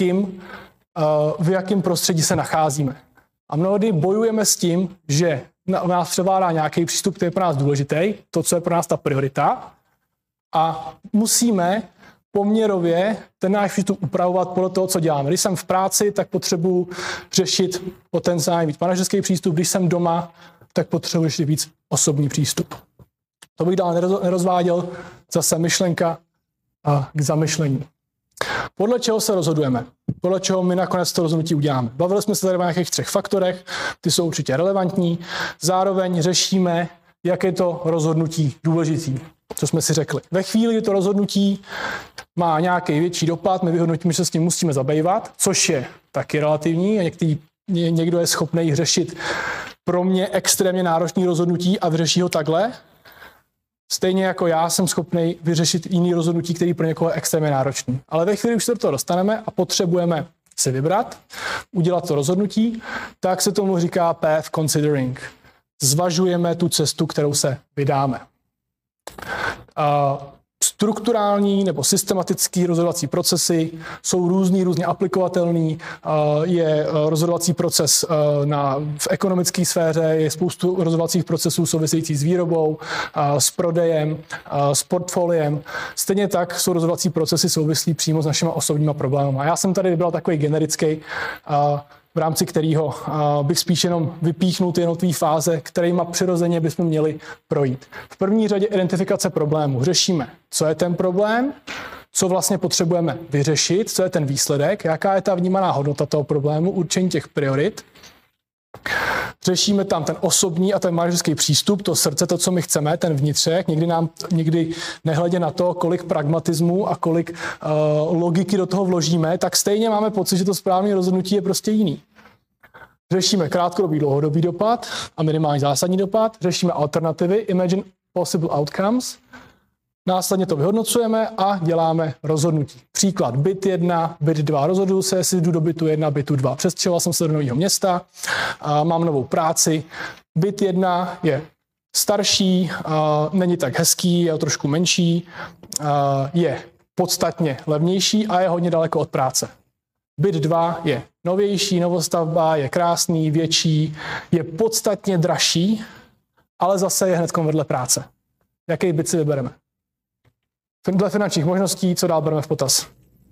v jakém prostředí se nacházíme. A mnohdy bojujeme s tím, že nás převládá nějaký přístup, který je pro nás důležitý, to, co je pro nás ta priorita, a musíme poměrově ten náš přístup upravovat podle toho, co děláme. Když jsem v práci, tak potřebuji řešit potenciálně víc manažerský přístup, když jsem doma, tak potřebuji ještě víc osobní přístup. To bych dál nerozváděl, zase myšlenka k zamyšlení. Podle čeho se rozhodujeme? Podle čeho my nakonec to rozhodnutí uděláme? Bavili jsme se tady o nějakých 3 faktorech, ty jsou určitě relevantní. Zároveň řešíme, jak je to rozhodnutí důležitý, co jsme si řekli. Ve chvíli, kdy to rozhodnutí má nějaký větší dopad, my vyhodnotíme, že se s tím musíme zabývat, což je taky relativní. Někdo je schopný řešit pro mě extrémně náročný rozhodnutí a vyřeší ho takhle. Stejně jako já jsem schopný vyřešit jiný rozhodnutí, který pro někoho je extrémně náročný. Ale ve chvíli, už se do toho dostaneme a potřebujeme si vybrat, udělat to rozhodnutí, tak se tomu říká path considering. Zvažujeme tu cestu, kterou se vydáme. Strukturální nebo systematický rozhodovací procesy jsou různě aplikovatelný. Je rozhodovací proces v ekonomické sféře, je spoustu rozhodovacích procesů souvisejících s výrobou, s prodejem, s portfoliem. Stejně tak jsou rozhodovací procesy souvislí přímo s našimi osobníma problémy. A já jsem tady vybral takový generický, v rámci kterého bych spíš jenom vypíchnul ty jednotlivé fáze, kterýma přirozeně bychom měli projít. V první řadě identifikace problému. Řešíme, co je ten problém, co vlastně potřebujeme vyřešit, co je ten výsledek, jaká je ta vnímaná hodnota toho problému, určení těch priorit. Řešíme tam ten osobní a ten manažerský přístup, to srdce, to, co my chceme, ten vnitřek. Někdy nehledě na to, kolik pragmatismu a kolik logiky do toho vložíme, tak stejně máme pocit, že to správné rozhodnutí je prostě jiný. Řešíme krátkodobý, dlouhodobý dopad a minimální zásadní dopad. Řešíme alternativy, imagine possible outcomes. Následně to vyhodnocujeme a děláme rozhodnutí. Příklad byt 1, byt 2. Rozhoduju se, jestli jdu do bytu 1, bytu 2. Přestěhoval jsem se do nového města, mám novou práci. Byt 1 je starší, není tak hezký, je trošku menší, je podstatně levnější a je hodně daleko od práce. Byt 2 je novější, novostavba, je krásný, větší, je podstatně dražší, ale zase je hned vedle práce. Jaký byt si vybereme? Dle finančních možností, co dál bereme v potaz?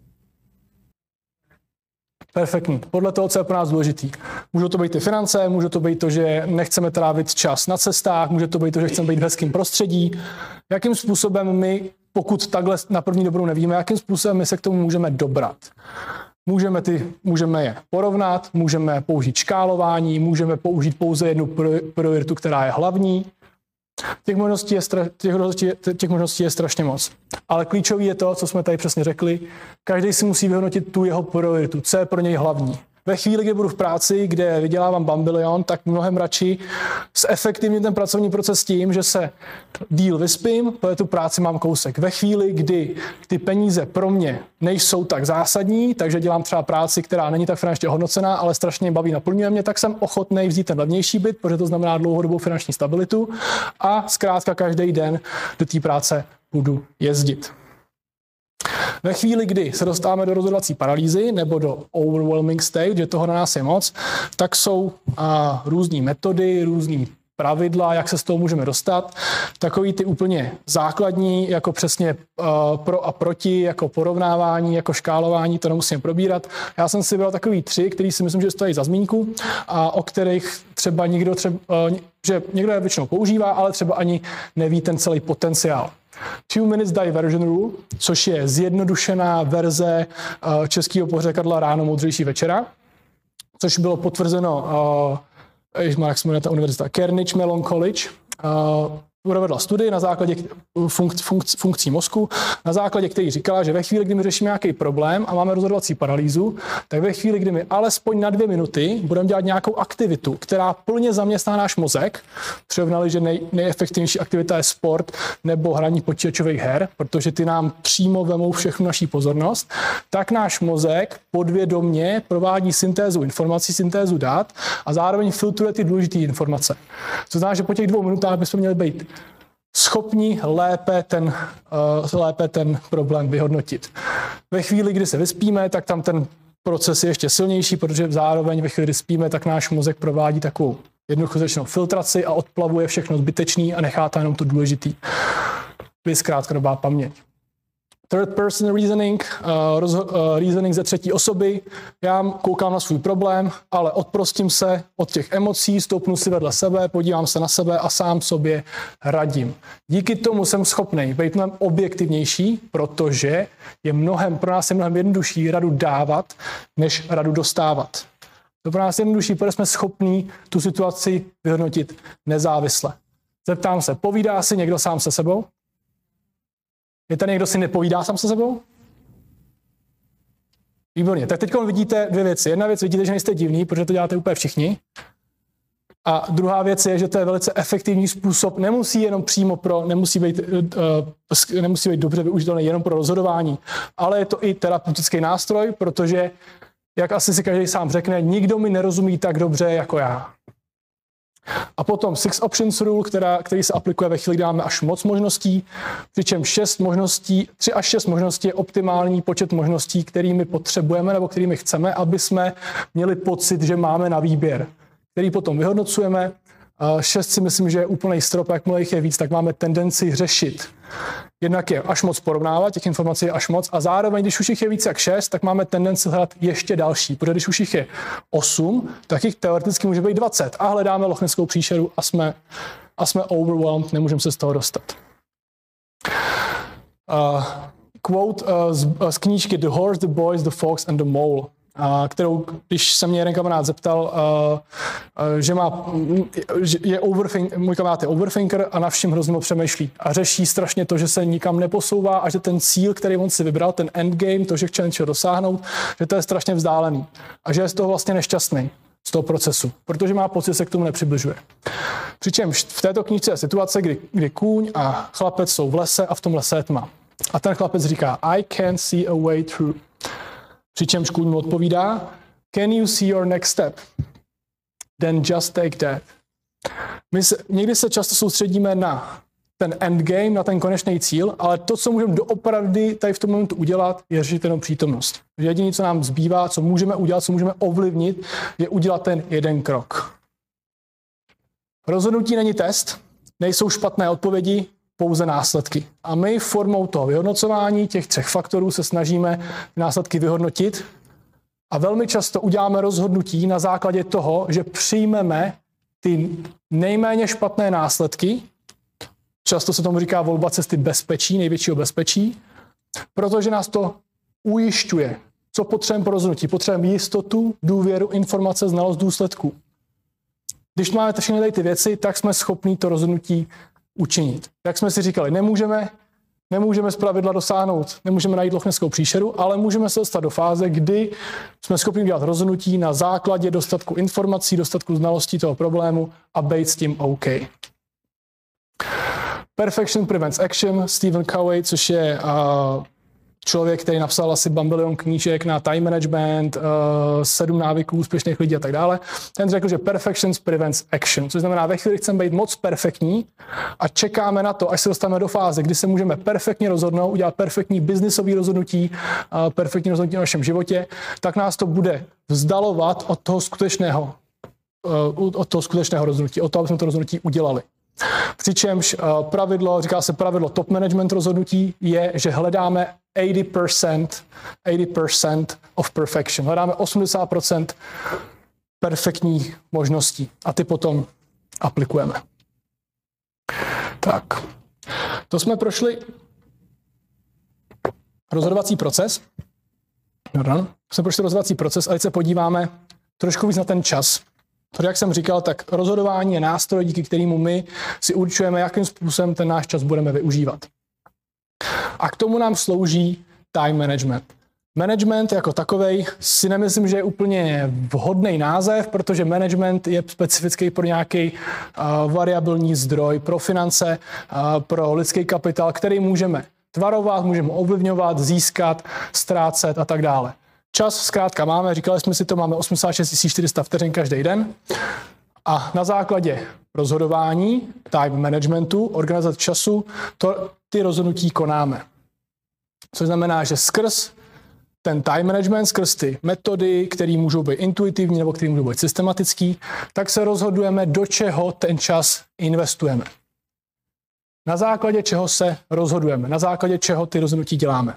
Perfektní. Podle toho, co je pro nás důležitý. Můžou to být ty finance, může to být to, že nechceme trávit čas na cestách, může to být to, že chceme být v hezkém prostředí. Jakým způsobem my, pokud takhle na první dobrou nevíme, jakým způsobem my se k tomu můžeme dobrat? Můžeme je porovnat, můžeme použít škálování, můžeme použít pouze jednu prioritu, která je hlavní. Těch možností je strašně moc. Ale klíčový je to, co jsme tady přesně řekli. Každý si musí vyhodnotit tu jeho prioritu, co je pro něj hlavní. Ve chvíli, kdy budu v práci, kde vydělávám bambilion, tak mnohem radši zefektivním ten pracovní proces tím, že se díl vyspím, protože tu práci mám kousek. Ve chvíli, kdy ty peníze pro mě nejsou tak zásadní, takže dělám třeba práci, která není tak finančně hodnocená, ale strašně baví, naplňuje mě, tak jsem ochotný vzít ten levnější byt, protože to znamená dlouhodobou finanční stabilitu a zkrátka každý den do té práce budu jezdit. Ve chvíli, kdy se dostáváme do rozhodovací paralýzy nebo do overwhelming state, že toho na nás je moc, tak jsou různé metody, různé pravidla, jak se z toho můžeme dostat. Takový ty úplně základní, jako přesně pro a proti, jako porovnávání, jako škálování, to nemusíme probírat. Já jsem si vybral takový 3, který si myslím, že stojí za zmínku a o kterých třeba někdo je většinou používá, ale třeba ani neví ten celý potenciál. 2 minutes diversion rule, což je zjednodušená verze českého pořekadla ráno moudřejší večera, což bylo potvrzeno jak se jmenuje ta univerzita, Carnegie Mellon College, provedla studii na základě funkcí mozku, na základě který říkala, že ve chvíli, kdy my řešíme nějaký problém a máme rozhodovací paralýzu, tak ve chvíli, kdy my alespoň na 2 minuty budeme dělat nějakou aktivitu, která plně zaměstná náš mozek, přirovnali, že nejefektivnější aktivita je sport nebo hraní počítačových her, protože ty nám přímo vemou všechnu naší pozornost, tak náš mozek podvědomě provádí syntézu informací, syntézu dat a zároveň filtruje ty důležité informace. To znamená, že po těch 2 minutách bychom měli být schopni lépe ten problém vyhodnotit. Ve chvíli, kdy se vyspíme, tak tam ten proces je ještě silnější, protože zároveň ve chvíli, kdy spíme, tak náš mozek provádí takovou jednoduchou začnou filtraci a odplavuje všechno zbytečný a nechá tam jenom to důležitý. Vys krátkodobá paměť. Third person reasoning, reasoning ze třetí osoby. Já koukám na svůj problém, ale odprostím se od těch emocí, stoupnu si vedle sebe, podívám se na sebe a sám sobě radím. Díky tomu jsem schopný být mnohem objektivnější, protože pro nás je mnohem jednodušší radu dávat, než radu dostávat. To pro nás je jednodušší, protože jsme schopní tu situaci vyhodnotit nezávisle. Zeptám se, povídá si někdo sám se sebou? Je tady někdo, si nepovídá sám se sebou? Výborně. Tak teď vidíte 2 věci. Jedna věc, vidíte, že nejste divní, protože to děláte úplně všichni. A druhá věc je, že to je velice efektivní způsob. Nemusí být dobře využitelný jenom pro rozhodování, ale je to i terapeutický nástroj, protože, jak asi si každý sám řekne, nikdo mi nerozumí tak dobře jako já. A potom 6 options rule, který se aplikuje ve chvíli, kdy máme až moc možností, přičemž 3 až 6 možností je optimální počet možností, kterými potřebujeme nebo kterými chceme, aby jsme měli pocit, že máme na výběr, který potom vyhodnocujeme. 6 si myslím, že je úplný strop, jakmile jich je víc, tak máme tendenci řešit. Jednak je až moc porovnávat, těch informací je až moc a zároveň, když už jich je víc jak 6, tak máme tendenci hledat ještě další, protože když už jich je 8, tak jich teoreticky může být 20 a hledáme lochneskou příšeru a jsme overwhelmed, nemůžeme se z toho dostat. Quote z knížky The Horse, the Boys, the Fox and the Mole, kterou, když se mě jeden kamarád zeptal, můj kamarád je overthinker a na všem hrozně moc přemýšlí a řeší strašně to, že se nikam neposouvá a že ten cíl, který on si vybral, ten endgame, to, že chce něčeho dosáhnout, že to je strašně vzdálený a že je z toho vlastně nešťastný, z toho procesu, protože má pocit, že se k tomu nepřibližuje. Přičemž v této knížce je situace, kdy kůň a chlapec jsou v lese a v tom lese je tma. A ten chlapec říká, I can't see a way through. Přičemž kůň mu odpovídá, can you see your next step? Then just take that. Někdy se často soustředíme na ten endgame, na ten konečný cíl, ale to, co můžeme doopravdy tady v tom momentu udělat, je řešit jenom přítomnost. Jediné, co nám zbývá, co můžeme udělat, co můžeme ovlivnit, je udělat ten jeden krok. Rozhodnutí není test, nejsou špatné odpovědi, pouze následky. A my formou toho vyhodnocování těch 3 faktorů se snažíme následky vyhodnotit a velmi často uděláme rozhodnutí na základě toho, že přijmeme ty nejméně špatné následky, často se tomu říká volba cesty bezpečí, největšího bezpečí, protože nás to ujišťuje. Co potřebujeme pro rozhodnutí? Potřebujeme jistotu, důvěru, informace, znalost důsledků. Když máme všechny tady ty věci, tak jsme schopni to rozhodnutí učinit. Jak jsme si říkali, nemůžeme z pravidla dosáhnout, nemůžeme najít lochneskou příšeru, ale můžeme se dostat do fáze, kdy jsme schopni dělat rozhodnutí na základě dostatku informací, dostatku znalostí toho problému a být s tím OK. Perfection prevents action, Stephen Covey, což je člověk, který napsal asi bambilion knížek na time management, 7 návyků úspěšných lidí a tak dále. Ten řekl, že perfection prevents action, což znamená, ve chvíli chceme být moc perfektní a čekáme na to, až se dostaneme do fáze, kdy se můžeme perfektně rozhodnout, udělat perfektní biznisové rozhodnutí, perfektní rozhodnutí v našem životě, tak nás to bude vzdalovat od toho skutečného rozhodnutí, od toho, aby jsme to rozhodnutí udělali. Přičemž říká se pravidlo top management rozhodnutí, je, že hledáme 80% of perfection. Hledáme 80% perfektních možností a ty potom aplikujeme. Tak. To jsme prošli rozhodovací proces. A teď se podíváme trošku víc na ten čas. Protože jak jsem říkal, tak rozhodování je nástroj, díky kterému my si určujeme, jakým způsobem ten náš čas budeme využívat. A k tomu nám slouží time management. Management jako takovej si nemyslím, že je úplně vhodný název, protože management je specifický pro nějaký variabilní zdroj, pro finance, pro lidský kapitál, který můžeme tvarovat, můžeme ovlivňovat, získat, ztrácet a tak dále. Čas zkrátka máme, říkali jsme si to, máme 86 400 vteřin každý den a na základě rozhodování, time managementu, organizace času, ty rozhodnutí konáme. Což znamená, že skrz ten time management, skrz ty metody, které můžou být intuitivní nebo které můžou být systematický, tak se rozhodujeme, do čeho ten čas investujeme. Na základě čeho se rozhodujeme, na základě čeho ty rozhodnutí děláme.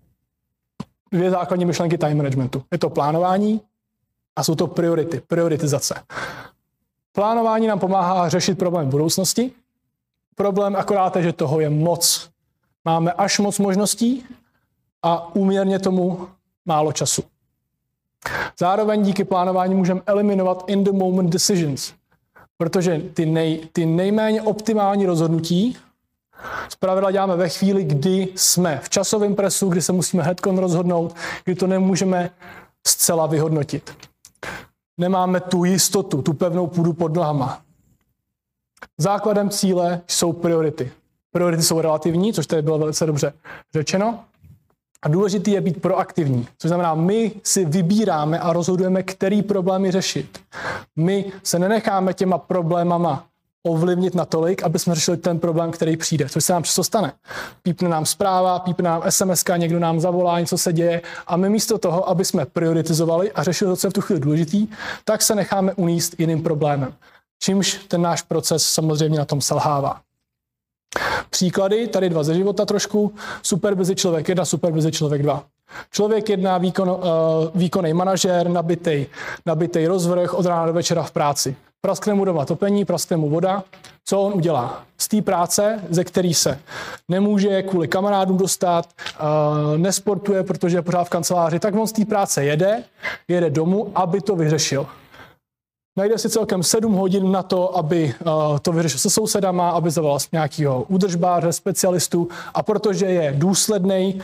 Dvě základní myšlenky time managementu. Je to plánování a jsou to priority, prioritizace. Plánování nám pomáhá řešit problém budoucnosti. Problém akorát je, že toho je moc. Máme až moc možností a úměrně tomu málo času. Zároveň díky plánování můžeme eliminovat in the moment decisions, protože ty nejméně optimální rozhodnutí zpravidla děláme ve chvíli, kdy jsme v časovém presu, kdy se musíme hnedkon rozhodnout, kdy to nemůžeme zcela vyhodnotit. Nemáme tu jistotu, tu pevnou půdu pod nohama. Základem cíle jsou priority. Priority jsou relativní, což tady bylo velice dobře řečeno. A důležitý je být proaktivní, což znamená, my si vybíráme a rozhodujeme, který problémy řešit. My se nenecháme těma problémama ovlivnit natolik, aby jsme řešili ten problém, který přijde, což se nám často stane. Pípne nám zpráva, pípne nám SMS-ka, někdo nám zavolá, něco se děje a my místo toho, aby jsme prioritizovali a řešili to, co je v tu chvíli důležitý, tak se necháme uníst jiným problémem. Čímž ten náš proces samozřejmě na tom selhává. Příklady, tady dva ze života trošku, superbusy člověk 1, superbusy člověk 2. Člověk 1, výkonný manažer, nabitej rozvrh od rána do večera v práci. Praskne mu doma topení, praskne mu voda. Co on udělá? Z té práce, ze který se nemůže kvůli kamarádům dostat, nesportuje, protože je pořád v kanceláři, tak on z té práce jede domů, aby to vyřešil. Najde si celkem 7 hodin na to, aby to vyřešil se sousedama, aby zavolal nějakého údržbáře, specialistu a protože je důsledný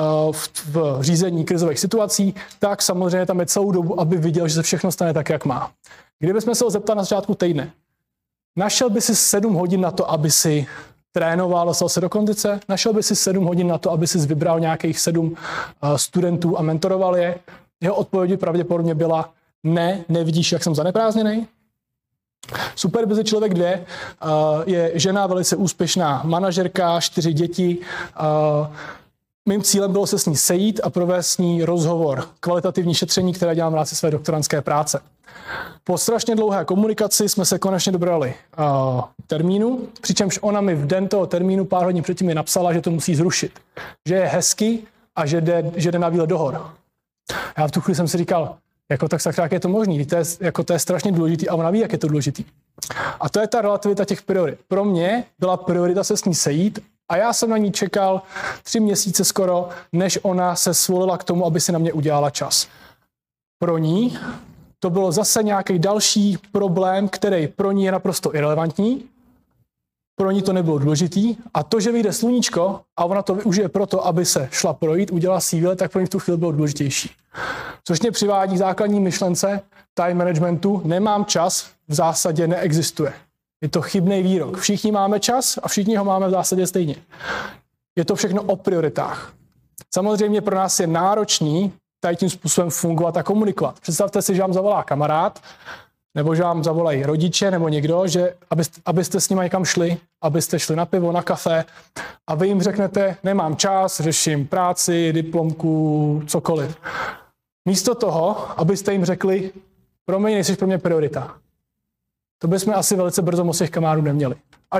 v řízení krizových situací, tak samozřejmě tam je celou dobu, aby viděl, že se všechno stane tak, jak má. Kdybychom se ho zeptali na začátku týdne, našel by si 7 hodin na to, aby si trénoval, dostal se do kondice, našel by si 7 hodin na to, aby si vybral nějakých 7 studentů a mentoroval je, jeho odpověď pravděpodobně byla ne, nevidíš, jak jsem zaneprázdněnej. Superbusy člověk 2 je žena velice úspěšná manažerka, 4 děti. Mým cílem bylo se s ní sejít a provést s ní rozhovor, kvalitativní šetření, které dělám v rámci své doktorandské práce. Po strašně dlouhé komunikaci jsme se konečně dobrali termínu, přičemž ona mi v den toho termínu pár hodin předtím mi napsala, že to musí zrušit, že je hezky a že jde na výlet do hor. Já v tu chvíli jsem si říkal, jako tak jak je to možný, to je strašně důležitý a ona ví, jak je to důležitý. A to je ta relativita těch priorit. Pro mě byla priorita se s ní sejít a já jsem na ní čekal 3 měsíce skoro, než ona se svolila k tomu, aby si na mě udělala čas. Pro ní to bylo zase nějaký další problém, který pro ní je naprosto irelevantní, pro ní to nebylo důležitý a to, že vyjde sluníčko a ona to využije proto, aby se šla projít, udělala si výlet, tak pro ní v tu chvíli bylo důležitější. Což mě přivádí k základní myšlence time managementu. Nemám čas, v zásadě neexistuje. Je to chybný výrok. Všichni máme čas a všichni ho máme v zásadě stejně. Je to všechno o prioritách. Samozřejmě pro nás je náročný tady tím způsobem fungovat a komunikovat. Představte si, že vám zavolá kamarád, nebo že vám zavolají rodiče nebo někdo, že abyste s nimi někam šli, abyste šli na pivo, na kafe a vy jim řeknete, nemám čas, řeším práci, diplomku, cokoliv. Místo toho, abyste jim řekli, promiň, nejsi pro mě priorita. To bychom asi velice brzo moc těch kamarádů neměli.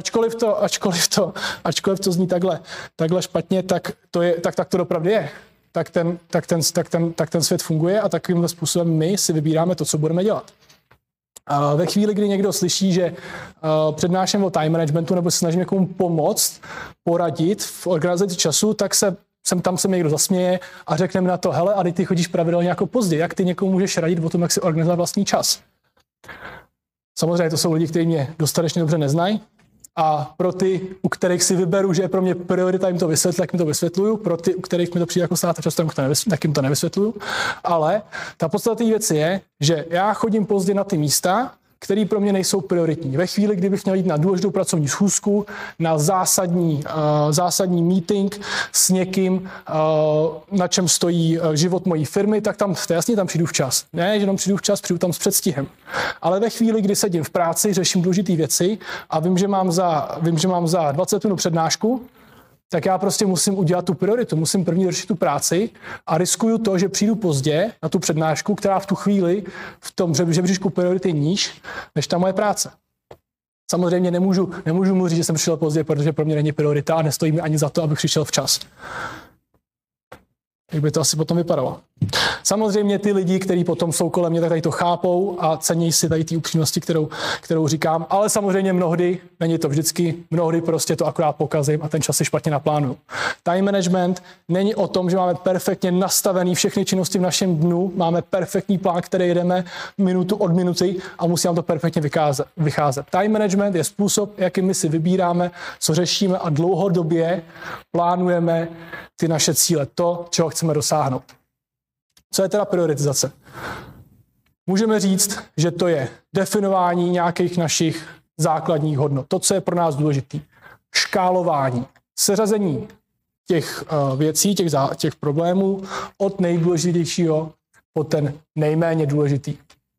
Ačkoliv to zní takhle špatně, tak to opravdu je. Tak ten svět funguje a takovým způsobem my si vybíráme to, co budeme dělat. Ve chvíli, kdy někdo slyší, že přednáším o time managementu nebo se snažím někomu pomoct, poradit v organizaci času, tak tam se mi někdo zasměje a řekne mi na to, hele, a ty chodíš pravidelně jako pozdě, jak ty někomu můžeš radit o tom, jak si organizovat vlastní čas. Samozřejmě to jsou lidi, kteří mě dostatečně dobře neznají a pro ty, u kterých si vyberu, že je pro mě priorita jim to vysvětlit, tak jim to vysvětluju, pro ty, u kterých mi to přijde jako stát často, tak jim to nevysvětluju, ale ta podstatná věc je, že já chodím pozdě na ty místa, které pro mě nejsou prioritní. Ve chvíli, kdybych měl jít na důležitou pracovní schůzku, na zásadní meeting s někým, na čem stojí život mojí firmy, tak tam, jasně tam přijdu včas. Ne, že jenom přijdu včas, přijdu tam s předstihem. Ale ve chvíli, kdy sedím v práci, řeším důležité věci a vím, že mám za 20 minut přednášku, tak já prostě musím udělat tu prioritu, musím první řešit tu práci a riskuju to, že přijdu pozdě na tu přednášku, která v tu chvíli v tom žebříčku priority níž, než ta moje práce. Samozřejmě nemůžu mu říct, že jsem přišel pozdě, protože pro mě není priorita a nestojí mi ani za to, abych přišel včas. Jak by to asi potom vypadalo. Samozřejmě ty lidi, kteří potom jsou kolem mě, tak tady to chápou a cení si tady ty upřímnosti, kterou říkám, ale samozřejmě mnohdy, není to vždycky, mnohdy prostě to akorát pokazím a ten čas si špatně naplánuju. Time management není o tom, že máme perfektně nastavený všechny činnosti v našem dnu, máme perfektní plán, který jedeme minutu od minuty a musí nám to perfektně vycházet. Time management je způsob, jakým my si vybíráme, co řešíme a dlouhodobě plánujeme ty naše cíle, to, čeho chceme dosáhnout. Co je teda prioritizace? Můžeme říct, že to je definování nějakých našich základních hodnot. To, co je pro nás důležité. Škálování, seřazení těch věcí, těch problémů od nejdůležitějšího po ten nejméně důležitý.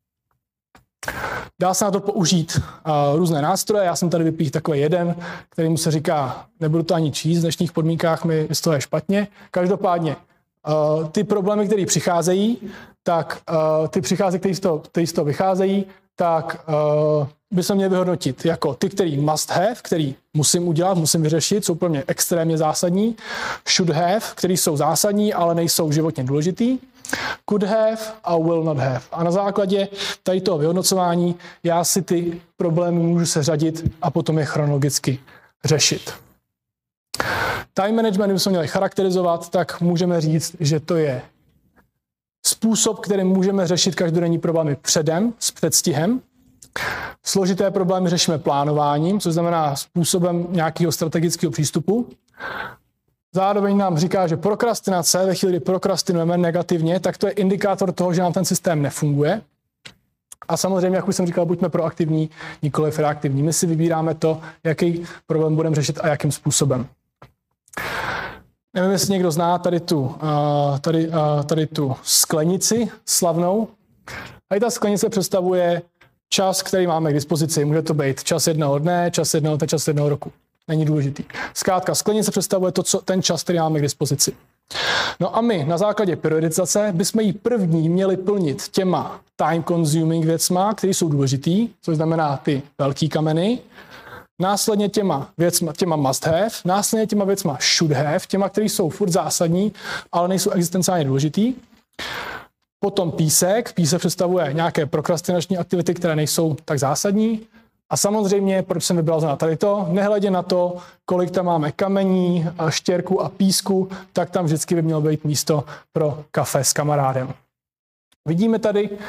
Dá se na to použít různé nástroje. Já jsem tady vypíchl takový jeden, kterému se říká, nebudu to ani číst, v dnešních podmínkách mi z toho je špatně. Každopádně ty problémy, které přicházejí, tak které z toho vycházejí, tak by se měly vyhodnotit jako ty, který must have, který musím udělat, musím vyřešit, jsou pro mě extrémně zásadní, should have, který jsou zásadní, ale nejsou životně důležitý, could have a will not have. A na základě tady toho vyhodnocování já si ty problémy můžu seřadit a potom je chronologicky řešit. Time management, kdybychom měli charakterizovat, tak můžeme říct, že to je způsob, kterým můžeme řešit každodenní problémy předem, s předstihem. Složité problémy řešíme plánováním, což znamená způsobem nějakého strategického přístupu. Zároveň nám říká, že prokrastinace, ve chvíli, kdy prokrastinujeme negativně, tak to je indikátor toho, že nám ten systém nefunguje. A samozřejmě, jak už jsem říkal, buďme proaktivní, nikoliv reaktivní. My si vybíráme to, jaký problém budeme řešit a jakým způsobem. Nevím, jestli někdo zná tady tu sklenici slavnou. Tady ta sklenice představuje čas, který máme k dispozici. Může to být čas jednoho dne, čas jednoho leta, čas jednoho roku. Není důležitý. Zkrátka, sklenice představuje ten čas, který máme k dispozici. No a my na základě prioritizace bychom ji první měli plnit těma time-consuming věcma, které jsou důležitý, což znamená ty velký kameny, následně těma must have, následně těma věcma should have, těma, které jsou furt zásadní, ale nejsou existenciálně důležitý. Potom písek představuje nějaké prokrastinační aktivity, které nejsou tak zásadní. A samozřejmě, proč jsem vybral na tady to, nehledě na to, kolik tam máme kamení, štěrku a písku, tak tam vždycky by mělo být místo pro kafe s kamarádem. Vidíme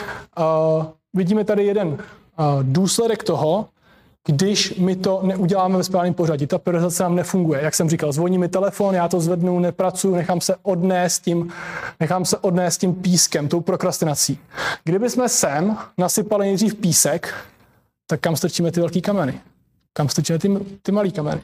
tady jeden důsledek toho, když my to neuděláme ve správném pořadí. Ta prioritizace nám nefunguje. Jak jsem říkal, zvoní mi telefon, já to zvednu, nepracuju, nechám se odnést tím pískem, tou prokrastinací. Kdyby jsme sem nasypali nejdřív písek, tak kam strčíme ty velký kameny? Kam strčíme ty malý kameny?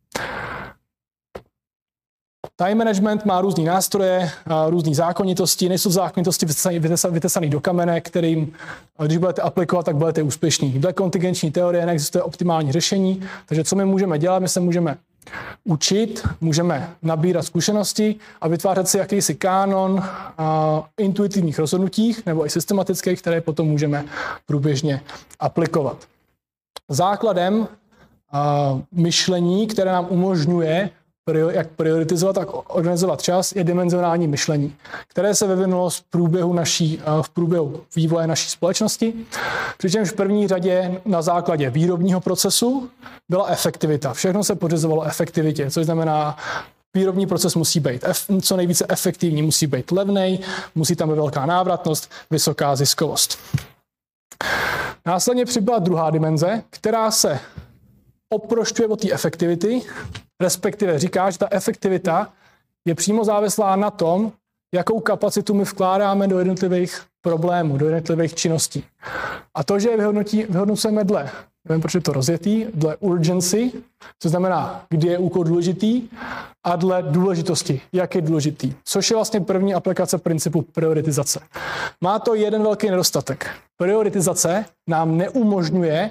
Time management má různý nástroje, různý zákonitosti, nejsou zákonitosti vytesaný do kamene, kterým, když budete aplikovat, tak budete úspěšní. Dle kontingenční teorie neexistuje optimální řešení, takže co my můžeme dělat? My se můžeme učit, můžeme nabírat zkušenosti a vytvářet si jakýsi kánon intuitivních rozhodnutích nebo i systematických, které potom můžeme průběžně aplikovat. Základem myšlení, které nám umožňuje jak prioritizovat a organizovat čas, je dimenzionální myšlení, které se vyvinulo v průběhu vývoje naší společnosti. Přičemž v první řadě na základě výrobního procesu byla efektivita. Všechno se podřizovalo efektivitě, což znamená, výrobní proces musí být co nejvíce efektivní, musí být levnej, musí tam být velká návratnost, vysoká ziskovost. Následně přibyla druhá dimenze, která se oprošťuje od té efektivity, respektive říká, že ta efektivita je přímo závislá na tom, jakou kapacitu my vkládáme do jednotlivých problémů, do jednotlivých činností. A to, že je vyhodnocujeme dle, nevím, proč je to rozjetý, dle urgency, co znamená, kdy je úkol důležitý, a dle důležitosti, jak je důležitý. Což je vlastně první aplikace principu prioritizace. Má to jeden velký nedostatek. Prioritizace nám neumožňuje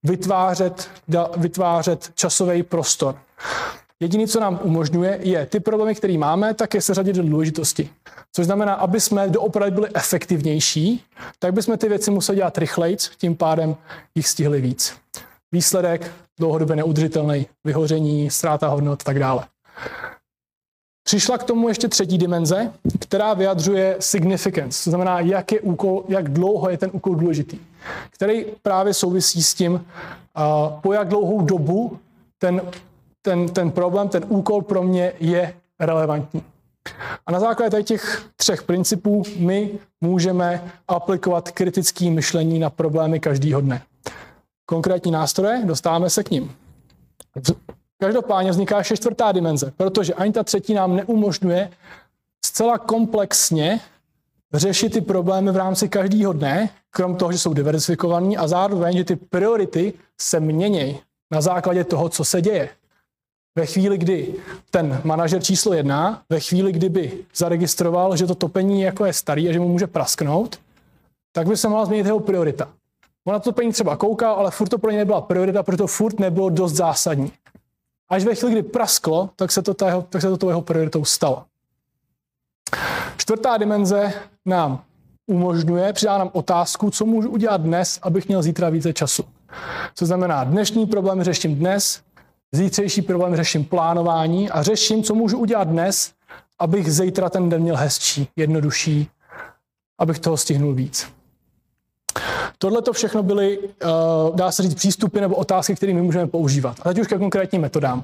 vytvářet časový prostor. Jediné, co nám umožňuje, je ty problémy, které máme, tak je seřadit do důležitosti. Což znamená, aby jsme doopravdy byli efektivnější, tak bychom ty věci museli dělat rychlejc, tím pádem jich stihli víc. Výsledek dlouhodobě neudržitelný, vyhoření, ztráta hodnot a tak dále. Přišla k tomu ještě třetí dimenze, která vyjadřuje significance, to znamená, jak dlouho je ten úkol důležitý, který právě souvisí s tím, po jak dlouhou dobu ten problém, ten úkol pro mě je relevantní. A na základě těch třech principů my můžeme aplikovat kritické myšlení na problémy každého dne. Konkrétní nástroje, dostáváme se k nim. Každopádně vzniká ještě čtvrtá dimenze, protože ani ta třetí nám neumožňuje zcela komplexně řešit ty problémy v rámci každého dne, krom toho, že jsou diverzifikovaný a zároveň, že ty priority se mění na základě toho, co se děje. Ve chvíli, kdy ten manažer číslo 1, ve chvíli, kdyby zaregistroval, že to topení jako je starý a že mu může prasknout, tak by se mohla změnit jeho priorita. On na to topení třeba koukal, ale furt to pro ně nebyla priorita, protože to furt nebylo dost zásadní. Až ve chvíli, kdy prasklo, tak se to jeho prioritou stalo. Čtvrtá dimenze nám umožňuje, přidá nám otázku, co můžu udělat dnes, abych měl zítra více času. Co znamená, dnešní problémy řeším dnes, zítřejší problém řeším plánování a řeším, co můžu udělat dnes, abych zítra ten den měl hezčí, jednodušší, abych toho stihnul víc. Tohle to všechno byly, dá se říct, přístupy nebo otázky, které my můžeme používat. A teď už ke konkrétním metodám.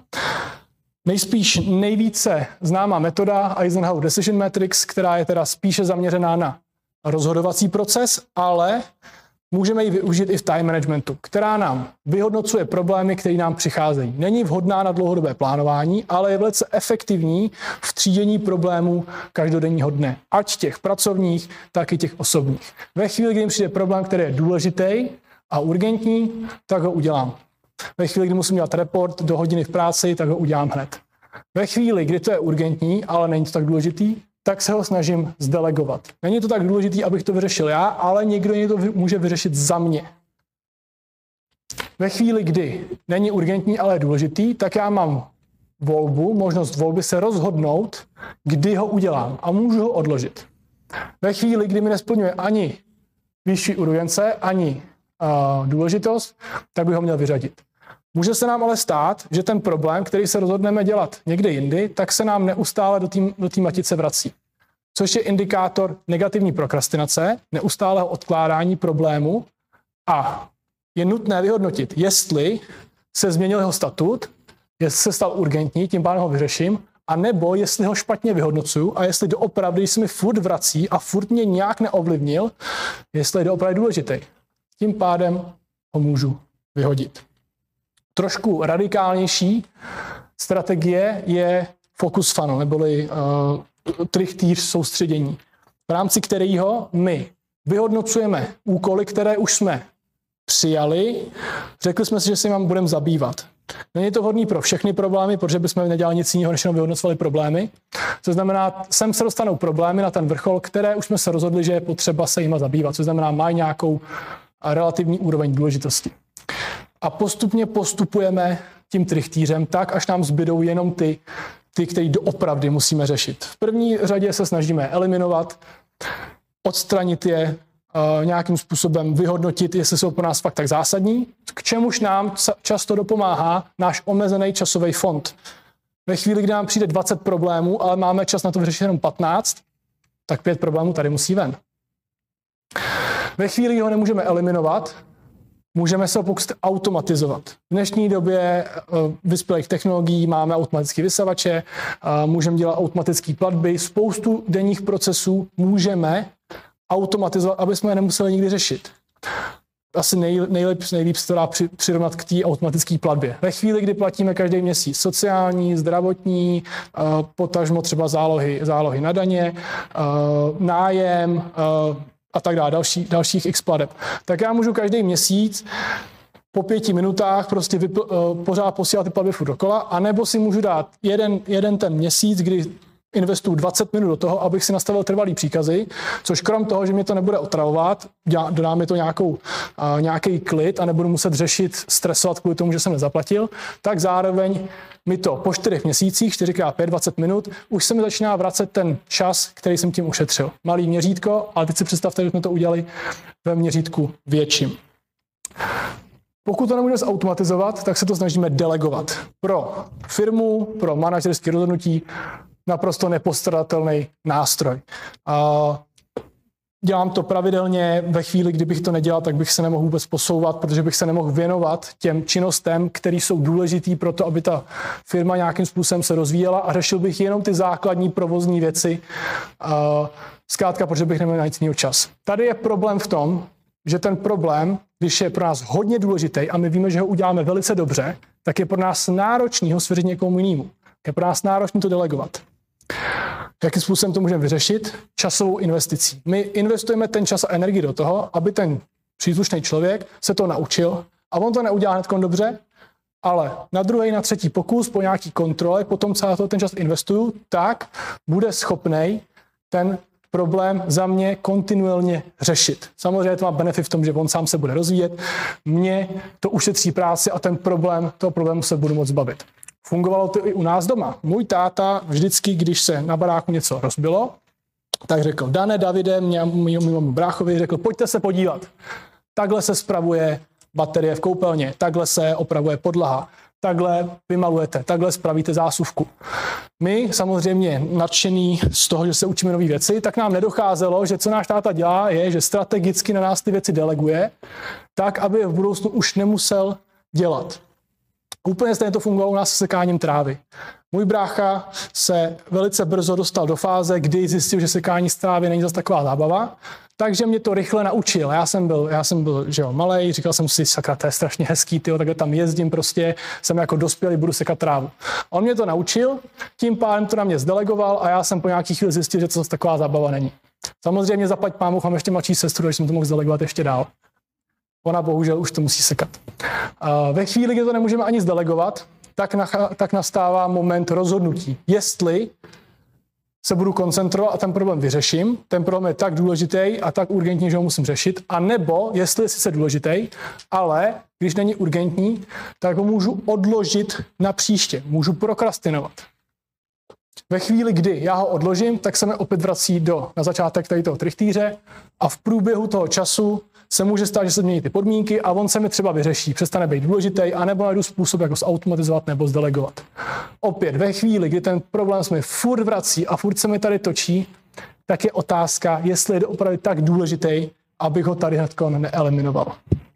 Nejvíce známá metoda Eisenhower Decision Matrix, která je teda spíše zaměřená na rozhodovací proces, ale můžeme ji využít i v time managementu, která nám vyhodnocuje problémy, které nám přicházejí. Není vhodná na dlouhodobé plánování, ale je velice efektivní v třídění problémů každodenního dne. Ať těch pracovních, tak i těch osobních. Ve chvíli, kdy mi přijde problém, který je důležitý a urgentní, tak ho udělám. Ve chvíli, kdy musím dělat report do hodiny v práci, tak ho udělám hned. Ve chvíli, kdy to je urgentní, ale není to tak důležitý, tak se ho snažím zdelegovat. Není to tak důležitý, abych to vyřešil já, ale někdo jiný to může vyřešit za mě. Ve chvíli, kdy není urgentní, ale je důležitý, tak já mám možnost volby se rozhodnout, kdy ho udělám a můžu ho odložit. Ve chvíli, kdy mi nesplňuje ani vyšší urgence, ani důležitost, tak bych ho měl vyřadit. Může se nám ale stát, že ten problém, který se rozhodneme dělat někde jindy, tak se nám neustále do té matice vrací. Což je indikátor negativní prokrastinace, neustálého odkládání problému a je nutné vyhodnotit, jestli se změnil jeho statut, jestli se stal urgentní, tím pádem ho vyřeším, a nebo jestli ho špatně vyhodnocuju a jestli doopravdy, když se mi furt vrací a furt mě nějak neovlivnil, jestli je doopravdy důležitý. Tím pádem ho můžu vyhodit. Trošku radikálnější strategie je focus funnel, neboli trichtýř soustředění, v rámci kterého my vyhodnocujeme úkoly, které už jsme přijali, řekli jsme si, že se jim budeme zabývat. Není to vhodný pro všechny problémy, protože bychom nedělali nic jiného, než jenom vyhodnocovali problémy. To znamená, sem se dostanou problémy na ten vrchol, které už jsme se rozhodli, že je potřeba se jima zabývat. To znamená, mají nějakou relativní úroveň důležitosti. A postupně postupujeme tím trichtýřem tak, až nám zbydou jenom ty, které doopravdy musíme řešit. V první řadě se snažíme eliminovat, odstranit je, nějakým způsobem vyhodnotit, jestli jsou pro nás fakt tak zásadní, k čemuž nám často dopomáhá náš omezený časový fond. Ve chvíli, kdy nám přijde 20 problémů, ale máme čas na to vyřešit jenom 15, tak 5 problémů tady musí ven. Ve chvíli, kdy ho nemůžeme eliminovat, můžeme se ho pokusit automatizovat. V dnešní době vyspělých technologií máme automatické vysavače, můžeme dělat automatické platby, spoustu denních procesů můžeme automatizovat, aby jsme je nemuseli nikdy řešit. Asi nejlíp se to dá přirovnat k té automatické platbě. Ve chvíli, kdy platíme každý měsíc sociální, zdravotní, potažmo třeba zálohy na daně, nájem a tak dále, dalších x plateb, tak já můžu každý měsíc po 5 minutách prostě pořád posílat ty platby furt dokola, anebo si můžu dát jeden ten měsíc, kdy investuju 20 minut do toho, abych si nastavil trvalý příkazy, což krom toho, že mě to nebude otravovat, dodá mi to nějaký klid a nebudu muset řešit, stresovat kvůli tomu, že jsem nezaplatil, tak zároveň mi to po 4 měsících, 4x5, 20 minut, už se mi začíná vracet ten čas, který jsem tím ušetřil. Malý měřítko, ale teď si představte, že jsme to udělali ve měřítku větším. Pokud to nemůžeme zautomatizovat, tak se to snažíme delegovat. Pro firmu, pro manažerské rozhodnutí, naprosto nepostradatelný nástroj. Dělám to pravidelně, ve chvíli, kdybych to nedělal, tak bych se nemohl vůbec posouvat, protože bych se nemohl věnovat těm činnostem, které jsou důležitý pro to, aby ta firma nějakým způsobem se rozvíjela a řešil bych jenom ty základní provozní věci, zkrátka, protože bych neměl na nic jiného čas. Tady je problém v tom, že ten problém, když je pro nás hodně důležitý a my víme, že ho uděláme velice dobře, tak je pro nás náročný ho svěřit někomu jinému. Je pro nás náročný to delegovat. Jakým způsobem to můžeme vyřešit? Časovou investicí. My investujeme ten čas a energii do toho, aby ten příslušný člověk se to naučil a on to neudělá hned dobře, ale na druhý, na třetí pokus po nějaký kontrole, potom celý ten čas investuju, tak bude schopnej ten problém za mě kontinuálně řešit. Samozřejmě to má benefit v tom, že on sám se bude rozvíjet, mě to ušetří práci a toho problému se budu moc zbavit. Fungovalo to i u nás doma. Můj táta vždycky, když se na baráku něco rozbilo, tak řekl, Dane, Davide, mému bráchovi řekl, pojďte se podívat. Takhle se spravuje baterie v koupelně, takhle se opravuje podlaha, takhle vymalujete, takhle spravíte zásuvku. My samozřejmě nadšený z toho, že se učíme nové věci, tak nám nedocházelo, že co náš táta dělá, je, že strategicky na nás ty věci deleguje, tak, aby v budoucnu už nemusel dělat. Úplně stejně to fungovalo u nás s sekáním trávy. Můj brácha se velice brzo dostal do fáze, kdy zjistil, že sekání trávy není zase taková zábava, takže mě to rychle naučil. Já jsem byl že jo, malej, říkal jsem si, sakra, to je strašně hezký, tyjo, takhle tam jezdím prostě, jsem jako dospělý, budu sekat trávu. On mě to naučil, tím pádem to na mě zdelegoval a já jsem po nějaký chvíli zjistil, že to zase taková zábava není. Samozřejmě zaplať pámu, mám ještě mladší sestru, takže jsem to mohl zdelegovat ještě dál. Ona bohužel už to musí sekat. Ve chvíli, kdy to nemůžeme ani zdelegovat, tak nastává moment rozhodnutí. Jestli se budu koncentrovat a ten problém vyřeším, ten problém je tak důležitý a tak urgentní, že ho musím řešit, a nebo jestli je sice důležitý, ale když není urgentní, tak ho můžu odložit na příště, můžu prokrastinovat. Ve chvíli, kdy já ho odložím, tak se mi opět vrací na začátek tady toho trichtýře a v průběhu toho času se může stát, že se změní ty podmínky a on se mi třeba vyřeší, přestane být důležitý, anebo najdu způsob, jak ho zautomatizovat nebo zdelegovat. Opět ve chvíli, kdy ten problém se mi furt vrací a furt se mi tady točí, tak je otázka, jestli je opravdu tak důležitý, abych ho tady hnedko neeliminoval.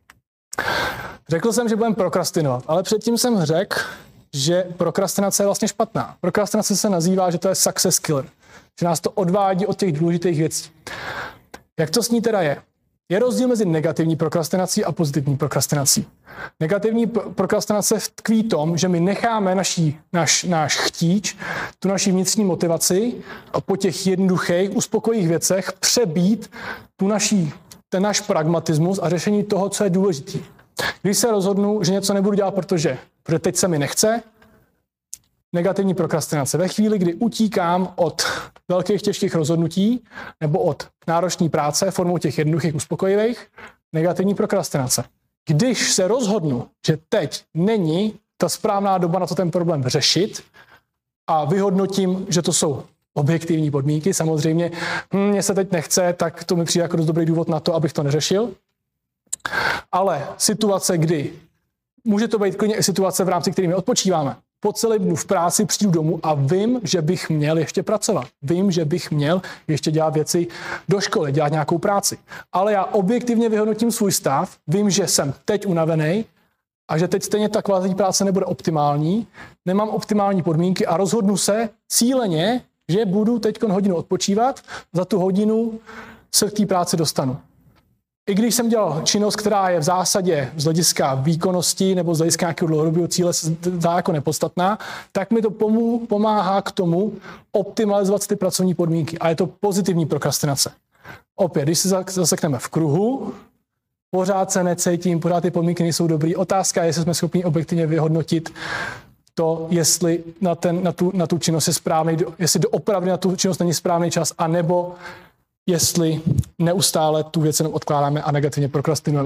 Řekl jsem, že budeme prokrastinovat, ale předtím jsem řekl, že prokrastinace je vlastně špatná. Prokrastinace se nazývá, že to je success killer, že nás to odvádí od těch důležitých věcí. Jak to s ní teda je? Je rozdíl mezi negativní prokrastinací a pozitivní prokrastinací. Negativní prokrastinace tkví tom, že my necháme náš chtíč, tu naši vnitřní motivaci a po těch jednoduchých, uspokojivých věcech přebít ten náš pragmatismus a řešení toho, co je důležité. Když se rozhodnu, že něco nebudu dělat, protože teď se mi nechce, negativní prokrastinace. Ve chvíli, kdy utíkám od velkých těžkých rozhodnutí nebo od náročné práce formou těch jednoduchých uspokojivých, negativní prokrastinace. Když se rozhodnu, že teď není ta správná doba na to ten problém řešit a vyhodnotím, že to jsou objektivní podmínky, samozřejmě, mně se teď nechce, tak to mi přijde jako dost dobrý důvod na to, abych to neřešil. Ale situace, kdy může to být klidně i situace, v rámci které my odpočíváme. po celém dnu v práci přijdu domů a vím, že bych měl ještě pracovat. Vím, že bych měl ještě dělat věci do školy, dělat nějakou práci. Ale já objektivně vyhodnotím svůj stav, vím, že jsem teď unavený a že teď stejně ta kvalita práce nebude optimální, nemám optimální podmínky a rozhodnu se cíleně, že budu teď hodinu odpočívat, za tu hodinu se k té práci dostanu. I když jsem dělal činnost, která je v zásadě z hlediska výkonnosti nebo z hlediska nějakého dlouhodobého cíle se zdá jako nepodstatná, tak mi to pomáhá k tomu optimalizovat ty pracovní podmínky. A je to pozitivní prokrastinace. Opět, když se zasekneme v kruhu, pořád se necítím, pořád ty podmínky nejsou dobrý. Otázka je, jestli jsme schopni objektivně vyhodnotit to, jestli na tu činnost je správný, jestli doopravdy na tu činnost není správný čas, anebo jestli neustále tu věc jenom odkládáme a negativně prokrastinujeme.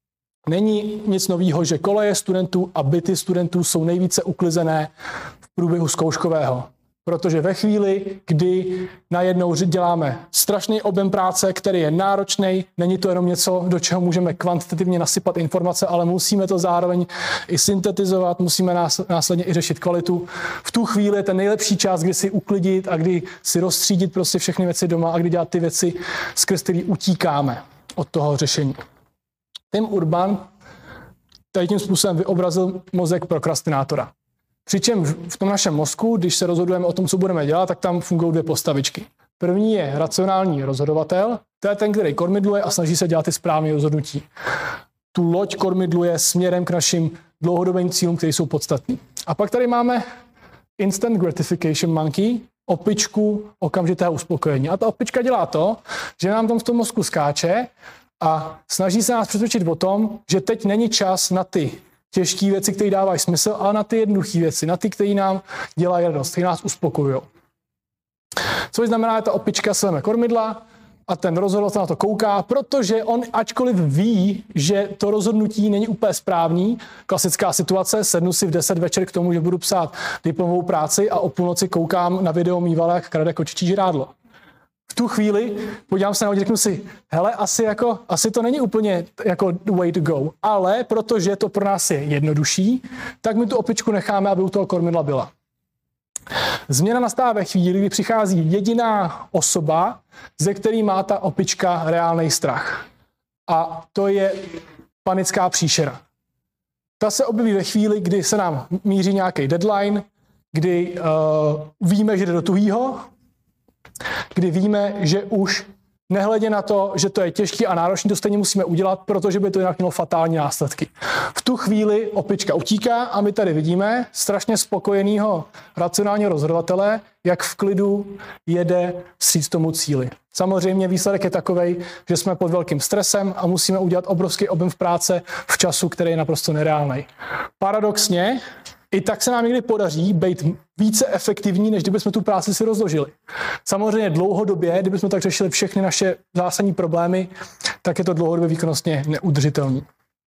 Není nic nového, že koleje studentů a byty studentů jsou nejvíce uklizené v průběhu zkouškového. Protože ve chvíli, kdy najednou děláme strašný objem práce, který je náročný, není to jenom něco, do čeho můžeme kvantitativně nasypat informace, ale musíme to zároveň i syntetizovat, musíme následně i řešit kvalitu. V tu chvíli je ten nejlepší čas, kdy si uklidit a kdy si rozstřídit prostě všechny věci doma a kdy dělat ty věci, skrz který utíkáme od toho řešení. Tim Urban tady tím způsobem vyobrazil mozek prokrastinátora. Přičemž v tom našem mozku, když se rozhodujeme o tom, co budeme dělat, tak tam fungují dvě postavičky. První je racionální rozhodovatel, to je ten, který kormidluje a snaží se dělat ty správné rozhodnutí. Tu loď kormidluje směrem k našim dlouhodobým cílům, které jsou podstatné. A pak tady máme instant gratification monkey, opičku okamžitého uspokojení. A ta opička dělá to, že nám tam v tom mozku skáče a snaží se nás přesvědčit o tom, že teď není čas na ty těžké věci, které dávají smysl, ale na ty jednoduché věci, na ty, které nám dělají radost, které nás uspokojují. Což znamená, že ta opička se veme kormidla a ten rozhodovatel na to kouká, protože on ačkoliv ví, že to rozhodnutí není úplně správný, klasická situace, sednu si v 10 večer k tomu, že budu psát diplomovou práci a o půlnoci koukám na video Mývala, jak krade kočičí žrádlo. V tu chvíli podívám se na hodinu, řeknu si, hele, asi to není úplně jako way to go, ale protože to pro nás je jednodušší, tak my tu opičku necháme, aby u toho kormidla byla. Změna nastává ve chvíli, kdy přichází jediná osoba, ze který má ta opička reálný strach. A to je panická příšera. Ta se objeví ve chvíli, kdy se nám míří nějaký deadline, kdy víme, že jde do tuhýho, kdy víme, že už nehledě na to, že to je těžké a náročné, to stejně musíme udělat, protože by to jinak mělo fatální následky. V tu chvíli opička utíká a my tady vidíme strašně spokojenýho racionálního rozhodovatele, jak v klidu jede vstříc tomu cíli. Samozřejmě výsledek je takovej, že jsme pod velkým stresem a musíme udělat obrovský objem v práce v času, který je naprosto nereálný. Paradoxně, i tak se nám někdy podaří být více efektivní, než kdybychom tu práci si rozložili. Samozřejmě dlouhodobě, kdybychom tak řešili všechny naše zásadní problémy, tak je to dlouhodobě výkonnostně neudržitelný.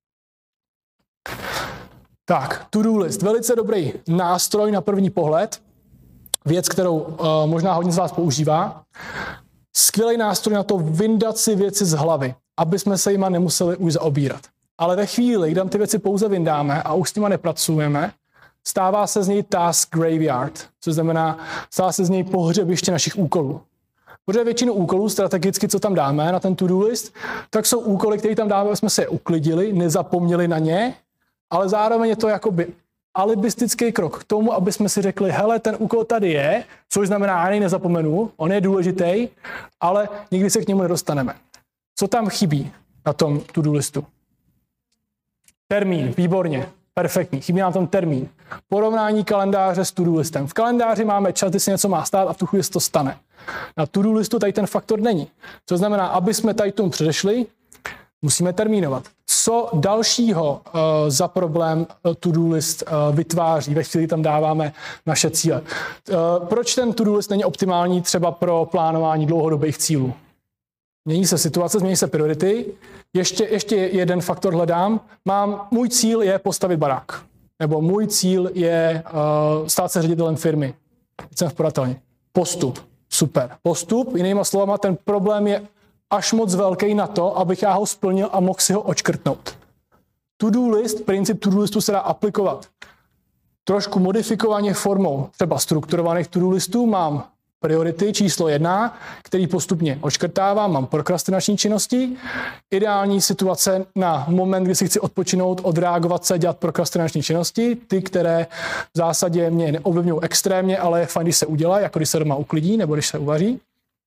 Tak, to-do list. Velice dobrý nástroj na první pohled. Věc, kterou možná hodně z vás používá. Skvělý nástroj na to vyndat si věci z hlavy, aby jsme se jima nemuseli už zaobírat. Ale ve chvíli, kdy tam ty věci pouze vyndáme a už s nima nepracujeme, stává se z něj task graveyard, což znamená, stává se z něj pohřebiště našich úkolů. Protože většinu úkolů strategicky, co tam dáme na ten to-do list, tak jsou úkoly, které tam dáme, aby jsme se je uklidili, nezapomněli na ně, ale zároveň je to jakoby alibistický krok k tomu, aby jsme si řekli, hele, ten úkol tady je, což znamená, já něj nezapomenu, on je důležitý, ale nikdy se k němu nedostaneme. Co tam chybí na tom to-do listu? Termín, výborně. Perfektní, chybí nám tam termín. Porovnání kalendáře s to-do listem. V kalendáři máme čas, kdy se něco má stát a v tu chvíli se to stane. Na to-do listu tady ten faktor není. Co znamená, aby jsme tady tomu předešli, musíme termínovat. Co dalšího za problém to-do list vytváří, ve chvíli tam dáváme naše cíle? Proč ten to-do list není optimální třeba pro plánování dlouhodobých cílů? Mění se situace, změní se priority. Ještě jeden faktor hledám. Můj cíl je postavit barák. Nebo můj cíl je stát se ředitelem firmy. Teď jsem v podatelně. Postup. Super. Postup, jinýma slovama, ten problém je až moc velký na to, abych já ho splnil a mohl si ho odškrtnout. To-do list, princip to-do listu se dá aplikovat trošku modifikovaně formou třeba strukturovaných to-do listů mám priority číslo 1, který postupně odškrtávám, mám prokrastinační činnosti. Ideální situace na moment, kdy si chci odpočinout, odreagovat se, dělat prokrastinační činnosti, ty, které v zásadě mě neovlivňují extrémně, ale je fajn, když se udělají, jako když se doma uklidí nebo když se uvaří.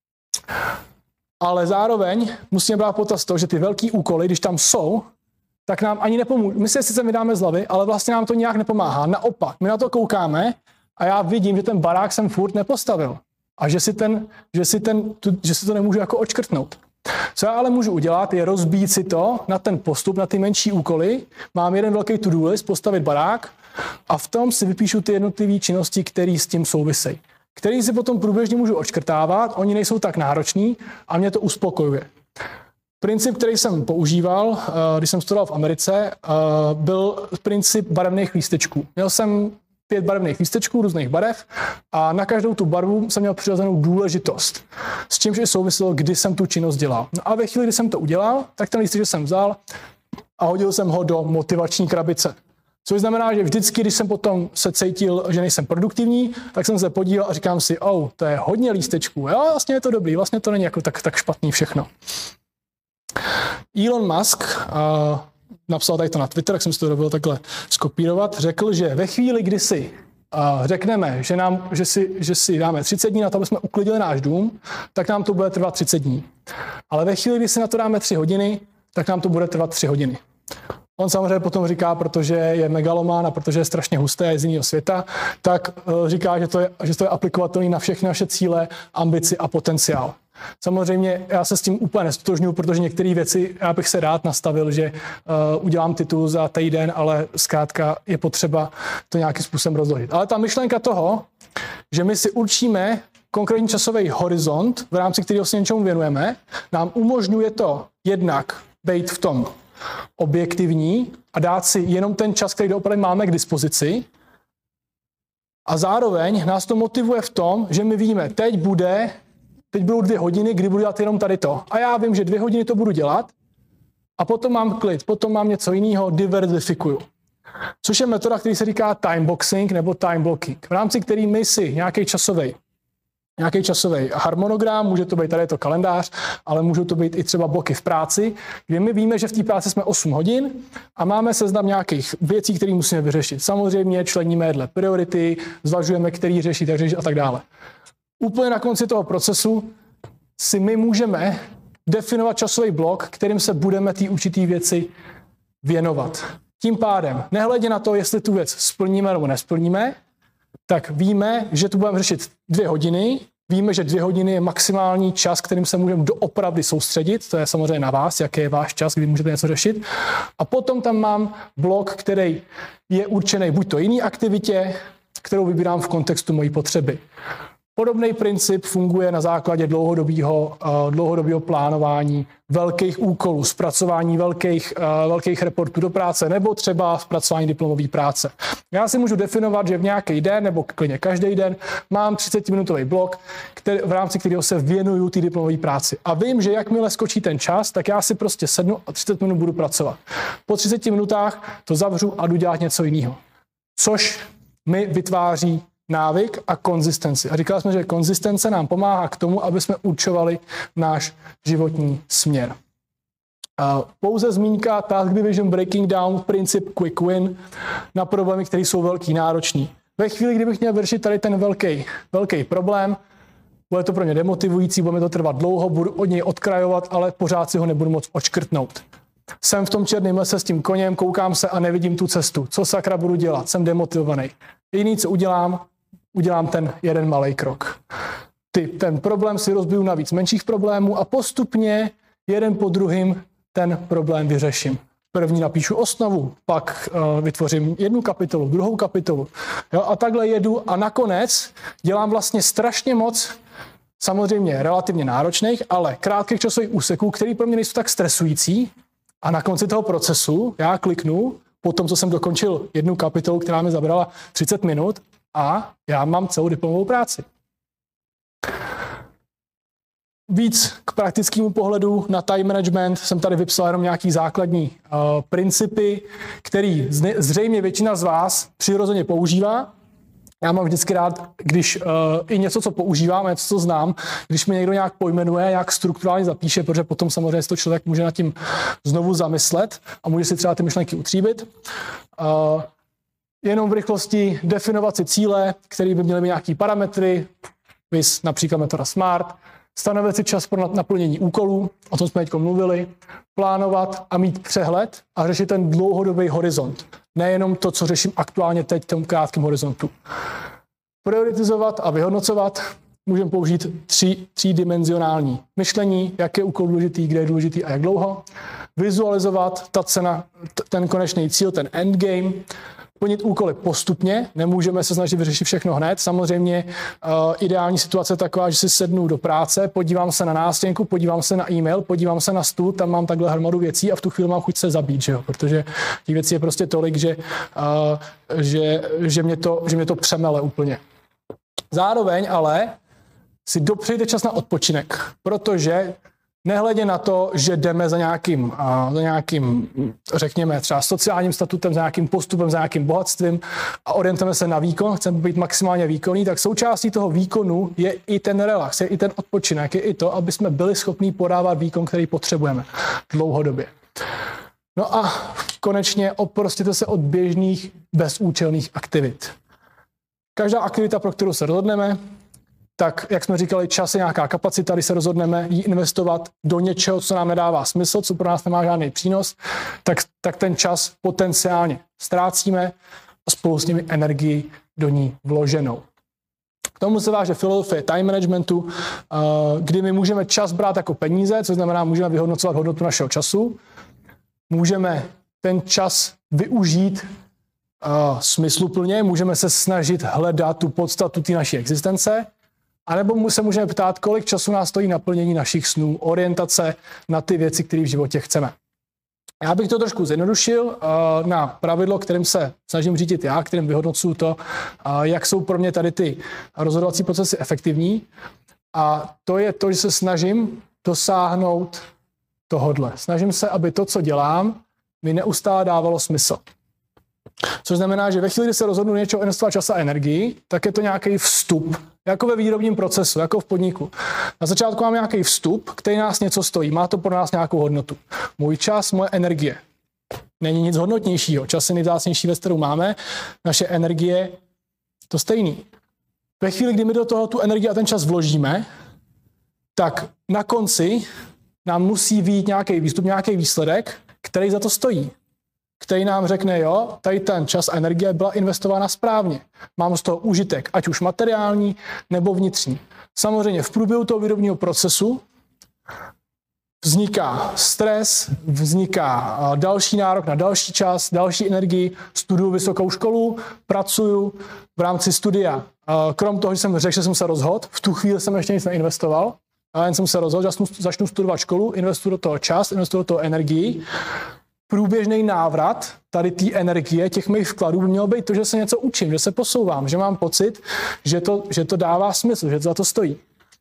Ale zároveň musíme brát potaz to, že ty velký úkoly, když tam jsou, tak nám ani nepomůže. My si je sice vydáme z hlavy, ale vlastně nám to nějak nepomáhá. Naopak, my na to koukáme a já vidím, že ten barák jsem furt nepostavil. A že si to nemůžu jako odškrtnout. Co já ale můžu udělat, je rozbít si to na ten postup, na ty menší úkoly. Mám jeden velký to-do list, postavit barák a v tom si vypíšu ty jednotlivé činnosti, které s tím souvisejí. Který si potom průběžně můžu odškrtávat, oni nejsou tak nároční a mě to uspokojuje. Princip, který jsem používal, když jsem studoval v Americe, byl princip barevných lístečků. Měl jsem 5 barevných lístečků různých barev a na každou tu barvu jsem měl přirozenou důležitost. S čímž je souviselo, kdy jsem tu činnost dělal. No a ve chvíli, kdy jsem to udělal, tak ten lísteček jsem vzal a hodil jsem ho do motivační krabice. Což znamená, že vždycky, když jsem potom se cítil, že nejsem produktivní, tak jsem se podíval a říkám si, to je hodně lístečků. Jo, vlastně je to dobrý, vlastně to není jako tak špatný všechno. Elon Musk napsal tady to na Twitter, tak jsem si to dovolil takhle skopírovat, řekl, že ve chvíli, kdy si řekneme, že si dáme 30 dní na to, aby jsme uklidili náš dům, tak nám to bude trvat 30 dní. Ale ve chvíli, kdy si na to dáme 3 hodiny, tak nám to bude trvat 3 hodiny. On samozřejmě potom říká, protože je megalomán a protože je strašně husté a je z jiného světa, tak říká, že to je aplikovatelné na všechny naše cíle, ambici a potenciál. Samozřejmě já se s tím úplně nestotožňuji, protože některé věci já bych se rád nastavil, že udělám titul za týden, ale zkrátka je potřeba to nějakým způsobem rozložit. Ale ta myšlenka toho, že my si určíme konkrétní časový horizont, v rámci kterého se něčemu věnujeme, nám umožňuje to jednak být v tom objektivní a dát si jenom ten čas, který doopravdy máme k dispozici. A zároveň nás to motivuje v tom, že my víme, teď budou 2 hodiny, kdy budu dělat jenom tady to. A já vím, že 2 hodiny to budu dělat a potom mám klid, potom mám něco jiného, diverzifikuju. Což je metoda, který se říká timeboxing nebo time blocking, v rámci který my si nějaký časový harmonogram, může to být tady to kalendář, ale můžou to být i třeba bloky v práci, kde my víme, že v té práci jsme 8 hodin a máme seznam nějakých věcí, které musíme vyřešit. Samozřejmě členíme jedle priority, zvažujeme, který řešit a tak dále. Úplně na konci toho procesu si my můžeme definovat časový blok, kterým se budeme té určité věci věnovat. Tím pádem, nehledě na to, jestli tu věc splníme nebo nesplníme, tak víme, že tu budeme řešit 2 hodiny, víme, že 2 hodiny je maximální čas, kterým se můžeme doopravdy soustředit, to je samozřejmě na vás, jaký je váš čas, kdy můžete něco řešit. A potom tam mám blok, který je určený buď to jiný aktivitě, kterou vybírám v kontextu mojí potřeby. Podobný princip funguje na základě dlouhodobého plánování velkých úkolů, zpracování velkých reportů do práce nebo třeba zpracování diplomové práce. Já si můžu definovat, že v nějaký den nebo klidně každý den mám 30-minutový blok, v rámci kterého se věnuju té diplomové práci. A vím, že jakmile skočí ten čas, tak já si prostě sednu a 30 minut budu pracovat. Po 30 minutách to zavřu a jdu dělat něco jiného. Což mi vytváří návyk a konzistenci. A říkali jsme, že konzistence nám pomáhá k tomu, aby jsme určovali náš životní směr. Pouze zmínka Task Division Breaking Down, princip Quick Win na problémy, které jsou velký, náročný. Ve chvíli, kdybych měl vyřešit tady ten velký problém, bude to pro mě demotivující, bude mi to trvat dlouho, budu od něj odkrajovat, ale pořád si ho nebudu moc odškrtnout. Jsem v tom černém lese s tím koněm, koukám se a nevidím tu cestu. Co sakra budu dělat? Jsem demotivovaný. Jediný, co udělám ten jeden malý krok. Ten problém si rozbiju na víc menších problémů a postupně jeden po druhým ten problém vyřeším. První napíšu osnovu, pak vytvořím 1 kapitolu, 2. kapitolu. Jo, a takhle jedu a nakonec dělám vlastně strašně moc, samozřejmě relativně náročných, ale krátkých časových úseků, které pro mě nejsou tak stresující. A na konci toho procesu já kliknu, po tom, co jsem dokončil 1 kapitolu, která mi zabrala 30 minut, a já mám celou diplomovou práci. Víc k praktickému pohledu na time management jsem tady vypsal jenom nějaký základní principy, který zřejmě většina z vás přirozeně používá. Já mám vždycky rád, když i něco, co používám, něco, co znám, když mi někdo nějak pojmenuje, nějak strukturálně zapíše, protože potom samozřejmě to člověk může nad tím znovu zamyslet a může si třeba ty myšlenky utříbit. Jenom v rychlosti definovat si cíle, které by měly mít nějaký parametry, viz například metoda SMART, stanovit si čas pro naplnění úkolů, o tom jsme teď mluvili, plánovat a mít přehled a řešit ten dlouhodobý horizont. Nejenom to, co řeším aktuálně teď v tom krátkém horizontu. Prioritizovat a vyhodnocovat můžeme použít třídimenzionální myšlení, jak je úkol důležitý, kde je důležitý a jak dlouho. Vizualizovat ten konečný cíl, ten endgame. Plnit úkoly postupně, nemůžeme se snažit vyřešit všechno hned. Samozřejmě ideální situace je taková, že si sednu do práce, podívám se na nástěnku, podívám se na e-mail, podívám se na stůl, tam mám takhle hromadu věcí a v tu chvíli mám chuť se zabít, že jo? Protože těch věcí je prostě tolik, že mě to přemele úplně. Zároveň ale si dopřejte čas na odpočinek, protože nehledě na to, že jdeme za nějakým, řekněme, třeba sociálním statutem, za nějakým postupem, za nějakým bohatstvím a orientujeme se na výkon, chceme být maximálně výkonný, tak součástí toho výkonu je i ten relax, je i ten odpočinek, je i to, aby jsme byli schopní podávat výkon, který potřebujeme dlouhodobě. No a konečně oprostěte se od běžných bezúčelných aktivit. Každá aktivita, pro kterou se rozhodneme, tak, jak jsme říkali, čas je nějaká kapacita, když se rozhodneme ji investovat do něčeho, co nám nedává smysl, co pro nás nemá žádný přínos, tak ten čas potenciálně ztrácíme a spolu s nimi energii do ní vloženou. K tomu se váže filozofie time managementu, kdy my můžeme čas brát jako peníze, což znamená, můžeme vyhodnocovat hodnotu našeho času, můžeme ten čas využít smysluplně, můžeme se snažit hledat tu podstatu té naší existence, anebo se můžeme ptát, kolik času nás stojí naplnění našich snů, orientace na ty věci, které v životě chceme. Já bych to trošku zjednodušil na pravidlo, kterým se snažím řídit já, kterým vyhodnocuju to, jak jsou pro mě tady ty rozhodovací procesy efektivní. A to je to, že se snažím dosáhnout tohodle. Snažím se, aby to, co dělám, mi neustále dávalo smysl. Což znamená, že ve chvíli, kdy se rozhodnu něčeho investovat čas a energii, tak je to nějaký vstup, jako ve výrobním procesu, jako v podniku. Na začátku mám nějaký vstup, který nás něco stojí, má to pro nás nějakou hodnotu. Můj čas, moje energie. Není nic hodnotnějšího. Čas je nejvzácnější věc, kterou máme. Naše energie, to stejný. Ve chvíli, kdy my do toho tu energii a ten čas vložíme, tak na konci nám musí vyjít nějaký výstup, nějaký výsledek, který za to stojí. Který nám řekne, jo, tady ten čas a energie byla investována správně. Mám z toho užitek, ať už materiální nebo vnitřní. Samozřejmě v průběhu toho výrobního procesu vzniká stres, vzniká další nárok na další čas, další energii, studuju vysokou školu, pracuju v rámci studia. Krom toho, že jsem řekl, že jsem se rozhodl, v tu chvíli jsem ještě nic neinvestoval, ale jen jsem se rozhodl, že začnu studovat školu, investuju do toho čas, investuju do toho energii. Průběžný návrat tady té energie, těch mých vkladů by mělo být to, že se něco učím, že se posouvám, že mám pocit, že to dává smysl, že to za to stojí.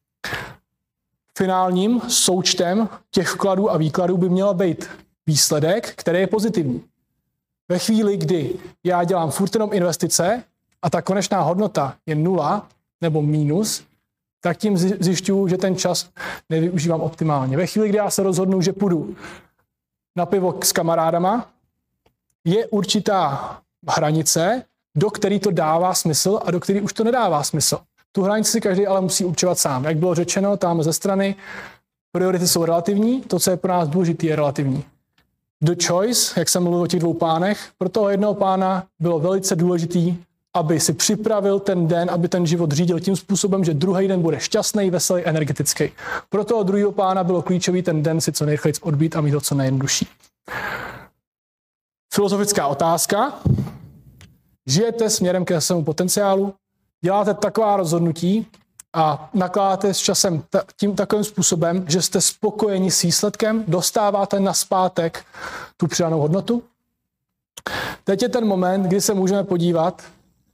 Finálním součtem těch vkladů a výkladů by měl být výsledek, který je pozitivní. Ve chvíli, kdy já dělám furt jenom investice a ta konečná hodnota je 0 nebo minus, tak tím zjišťuju, že ten čas nevyužívám optimálně. Ve chvíli, kdy já se rozhodnu, že půjdu na pivo s kamarádama, je určitá hranice, do který to dává smysl a do který už to nedává smysl. Tu hranici si každý ale musí určovat sám. Jak bylo řečeno, tam ze strany priority jsou relativní, to, co je pro nás důležité, je relativní. The choice, jak jsem mluvil o těch dvou pánech, pro toho jednoho pána bylo velice důležitý, aby si připravil ten den, aby ten život řídil tím způsobem, že druhý den bude šťastný, veselý, energetický. Pro toho druhého pána bylo klíčový ten den si co nejrychleji odbít a mít to co nejjednodušší. Filozofická otázka. Žijete směrem ke svému potenciálu, děláte taková rozhodnutí a nakládáte s časem tím takovým způsobem, že jste spokojeni s výsledkem, dostáváte nazpátek tu přidanou hodnotu. Teď je ten moment, kdy se můžeme podívat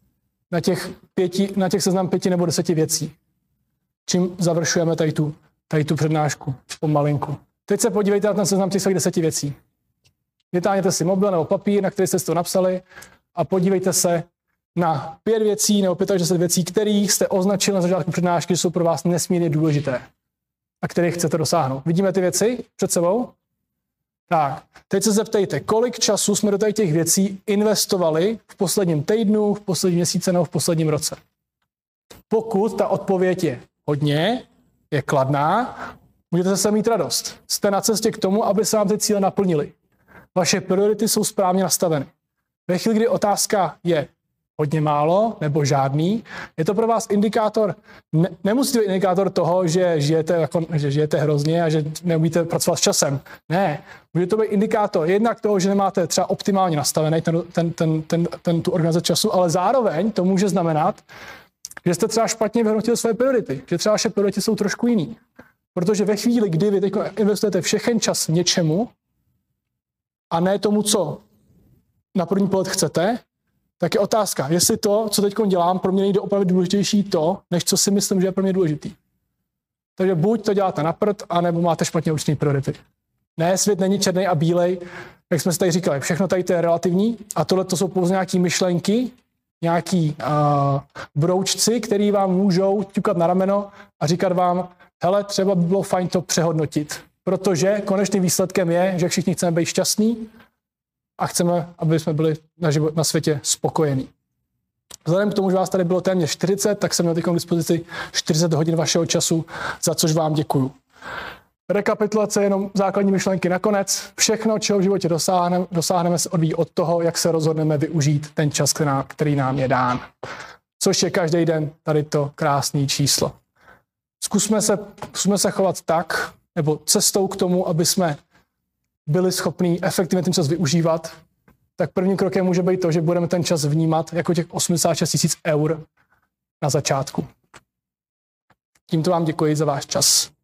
na těch seznam 5 nebo 10 věcí. Čím završujeme tady tady tu přednášku pomalinku. Teď se podívejte na ten seznam těch svých 10 věcí. Vytáhněte si mobil nebo papír, na který jste to napsali a podívejte se na 5 věcí nebo 65 věcí, kterých jste označili na začátku přednášky, že jsou pro vás nesmírně důležité a kterých chcete dosáhnout. Vidíme ty věci před sebou? Tak, teď se zeptejte, kolik času jsme do těch věcí investovali v posledním týdnu, v posledním měsíci nebo v posledním roce. Pokud ta odpověď je hodně, je kladná, můžete se mít radost. Jste na cestě k tomu, aby se vám ty cíle naplnily. Vaše priority jsou správně nastaveny. Ve chvíli, kdy otázka je hodně málo nebo žádný, je to pro vás indikátor, nemusí to být indikátor toho, že žijete hrozně a že neumíte pracovat s časem. Ne, může to být indikátor jednak toho, že nemáte třeba optimálně nastavený tu organizaci času, ale zároveň to může znamenat, že jste třeba špatně vyhodnotili své priority, že třeba vaše priority jsou trošku jiný. Protože ve chvíli, kdy vy teď investujete všechen čas něčemu a ne tomu, co na první pohled chcete, tak je otázka, jestli to, co teď dělám, pro mě nejde opravdu důležitější to, než co si myslím, že je pro mě důležitý. Takže buď to děláte na prd, anebo máte špatně určený priority. Ne, svět není černý a bílej, jak jsme si tady říkali, všechno tady to je relativní a tohle to jsou pouze nějaké myšlenky, nějaký broučci, který vám můžou ťukat na rameno a říkat vám, hele, třeba by bylo fajn to přehodnotit, protože konečným výsledkem je, že všichni chceme být šťastní a chceme, aby jsme byli na světě spokojení. Vzhledem k tomu, že vás tady bylo téměř 40, tak jsem měl teď k dispozici 40 hodin vašeho času, za což vám děkuju. Rekapitulace, jenom základní myšlenky nakonec. Všechno, čeho v životě dosáhneme, se odvíjí od toho, jak se rozhodneme využít ten čas, který nám je dán. Což je každý den tady to krásné číslo. Zkusme se chovat tak, nebo cestou k tomu, aby jsme byli schopní efektivně ten čas využívat, tak prvním krokem může být to, že budeme ten čas vnímat jako těch 86 000 eur na začátku. Tímto vám děkuji za váš čas.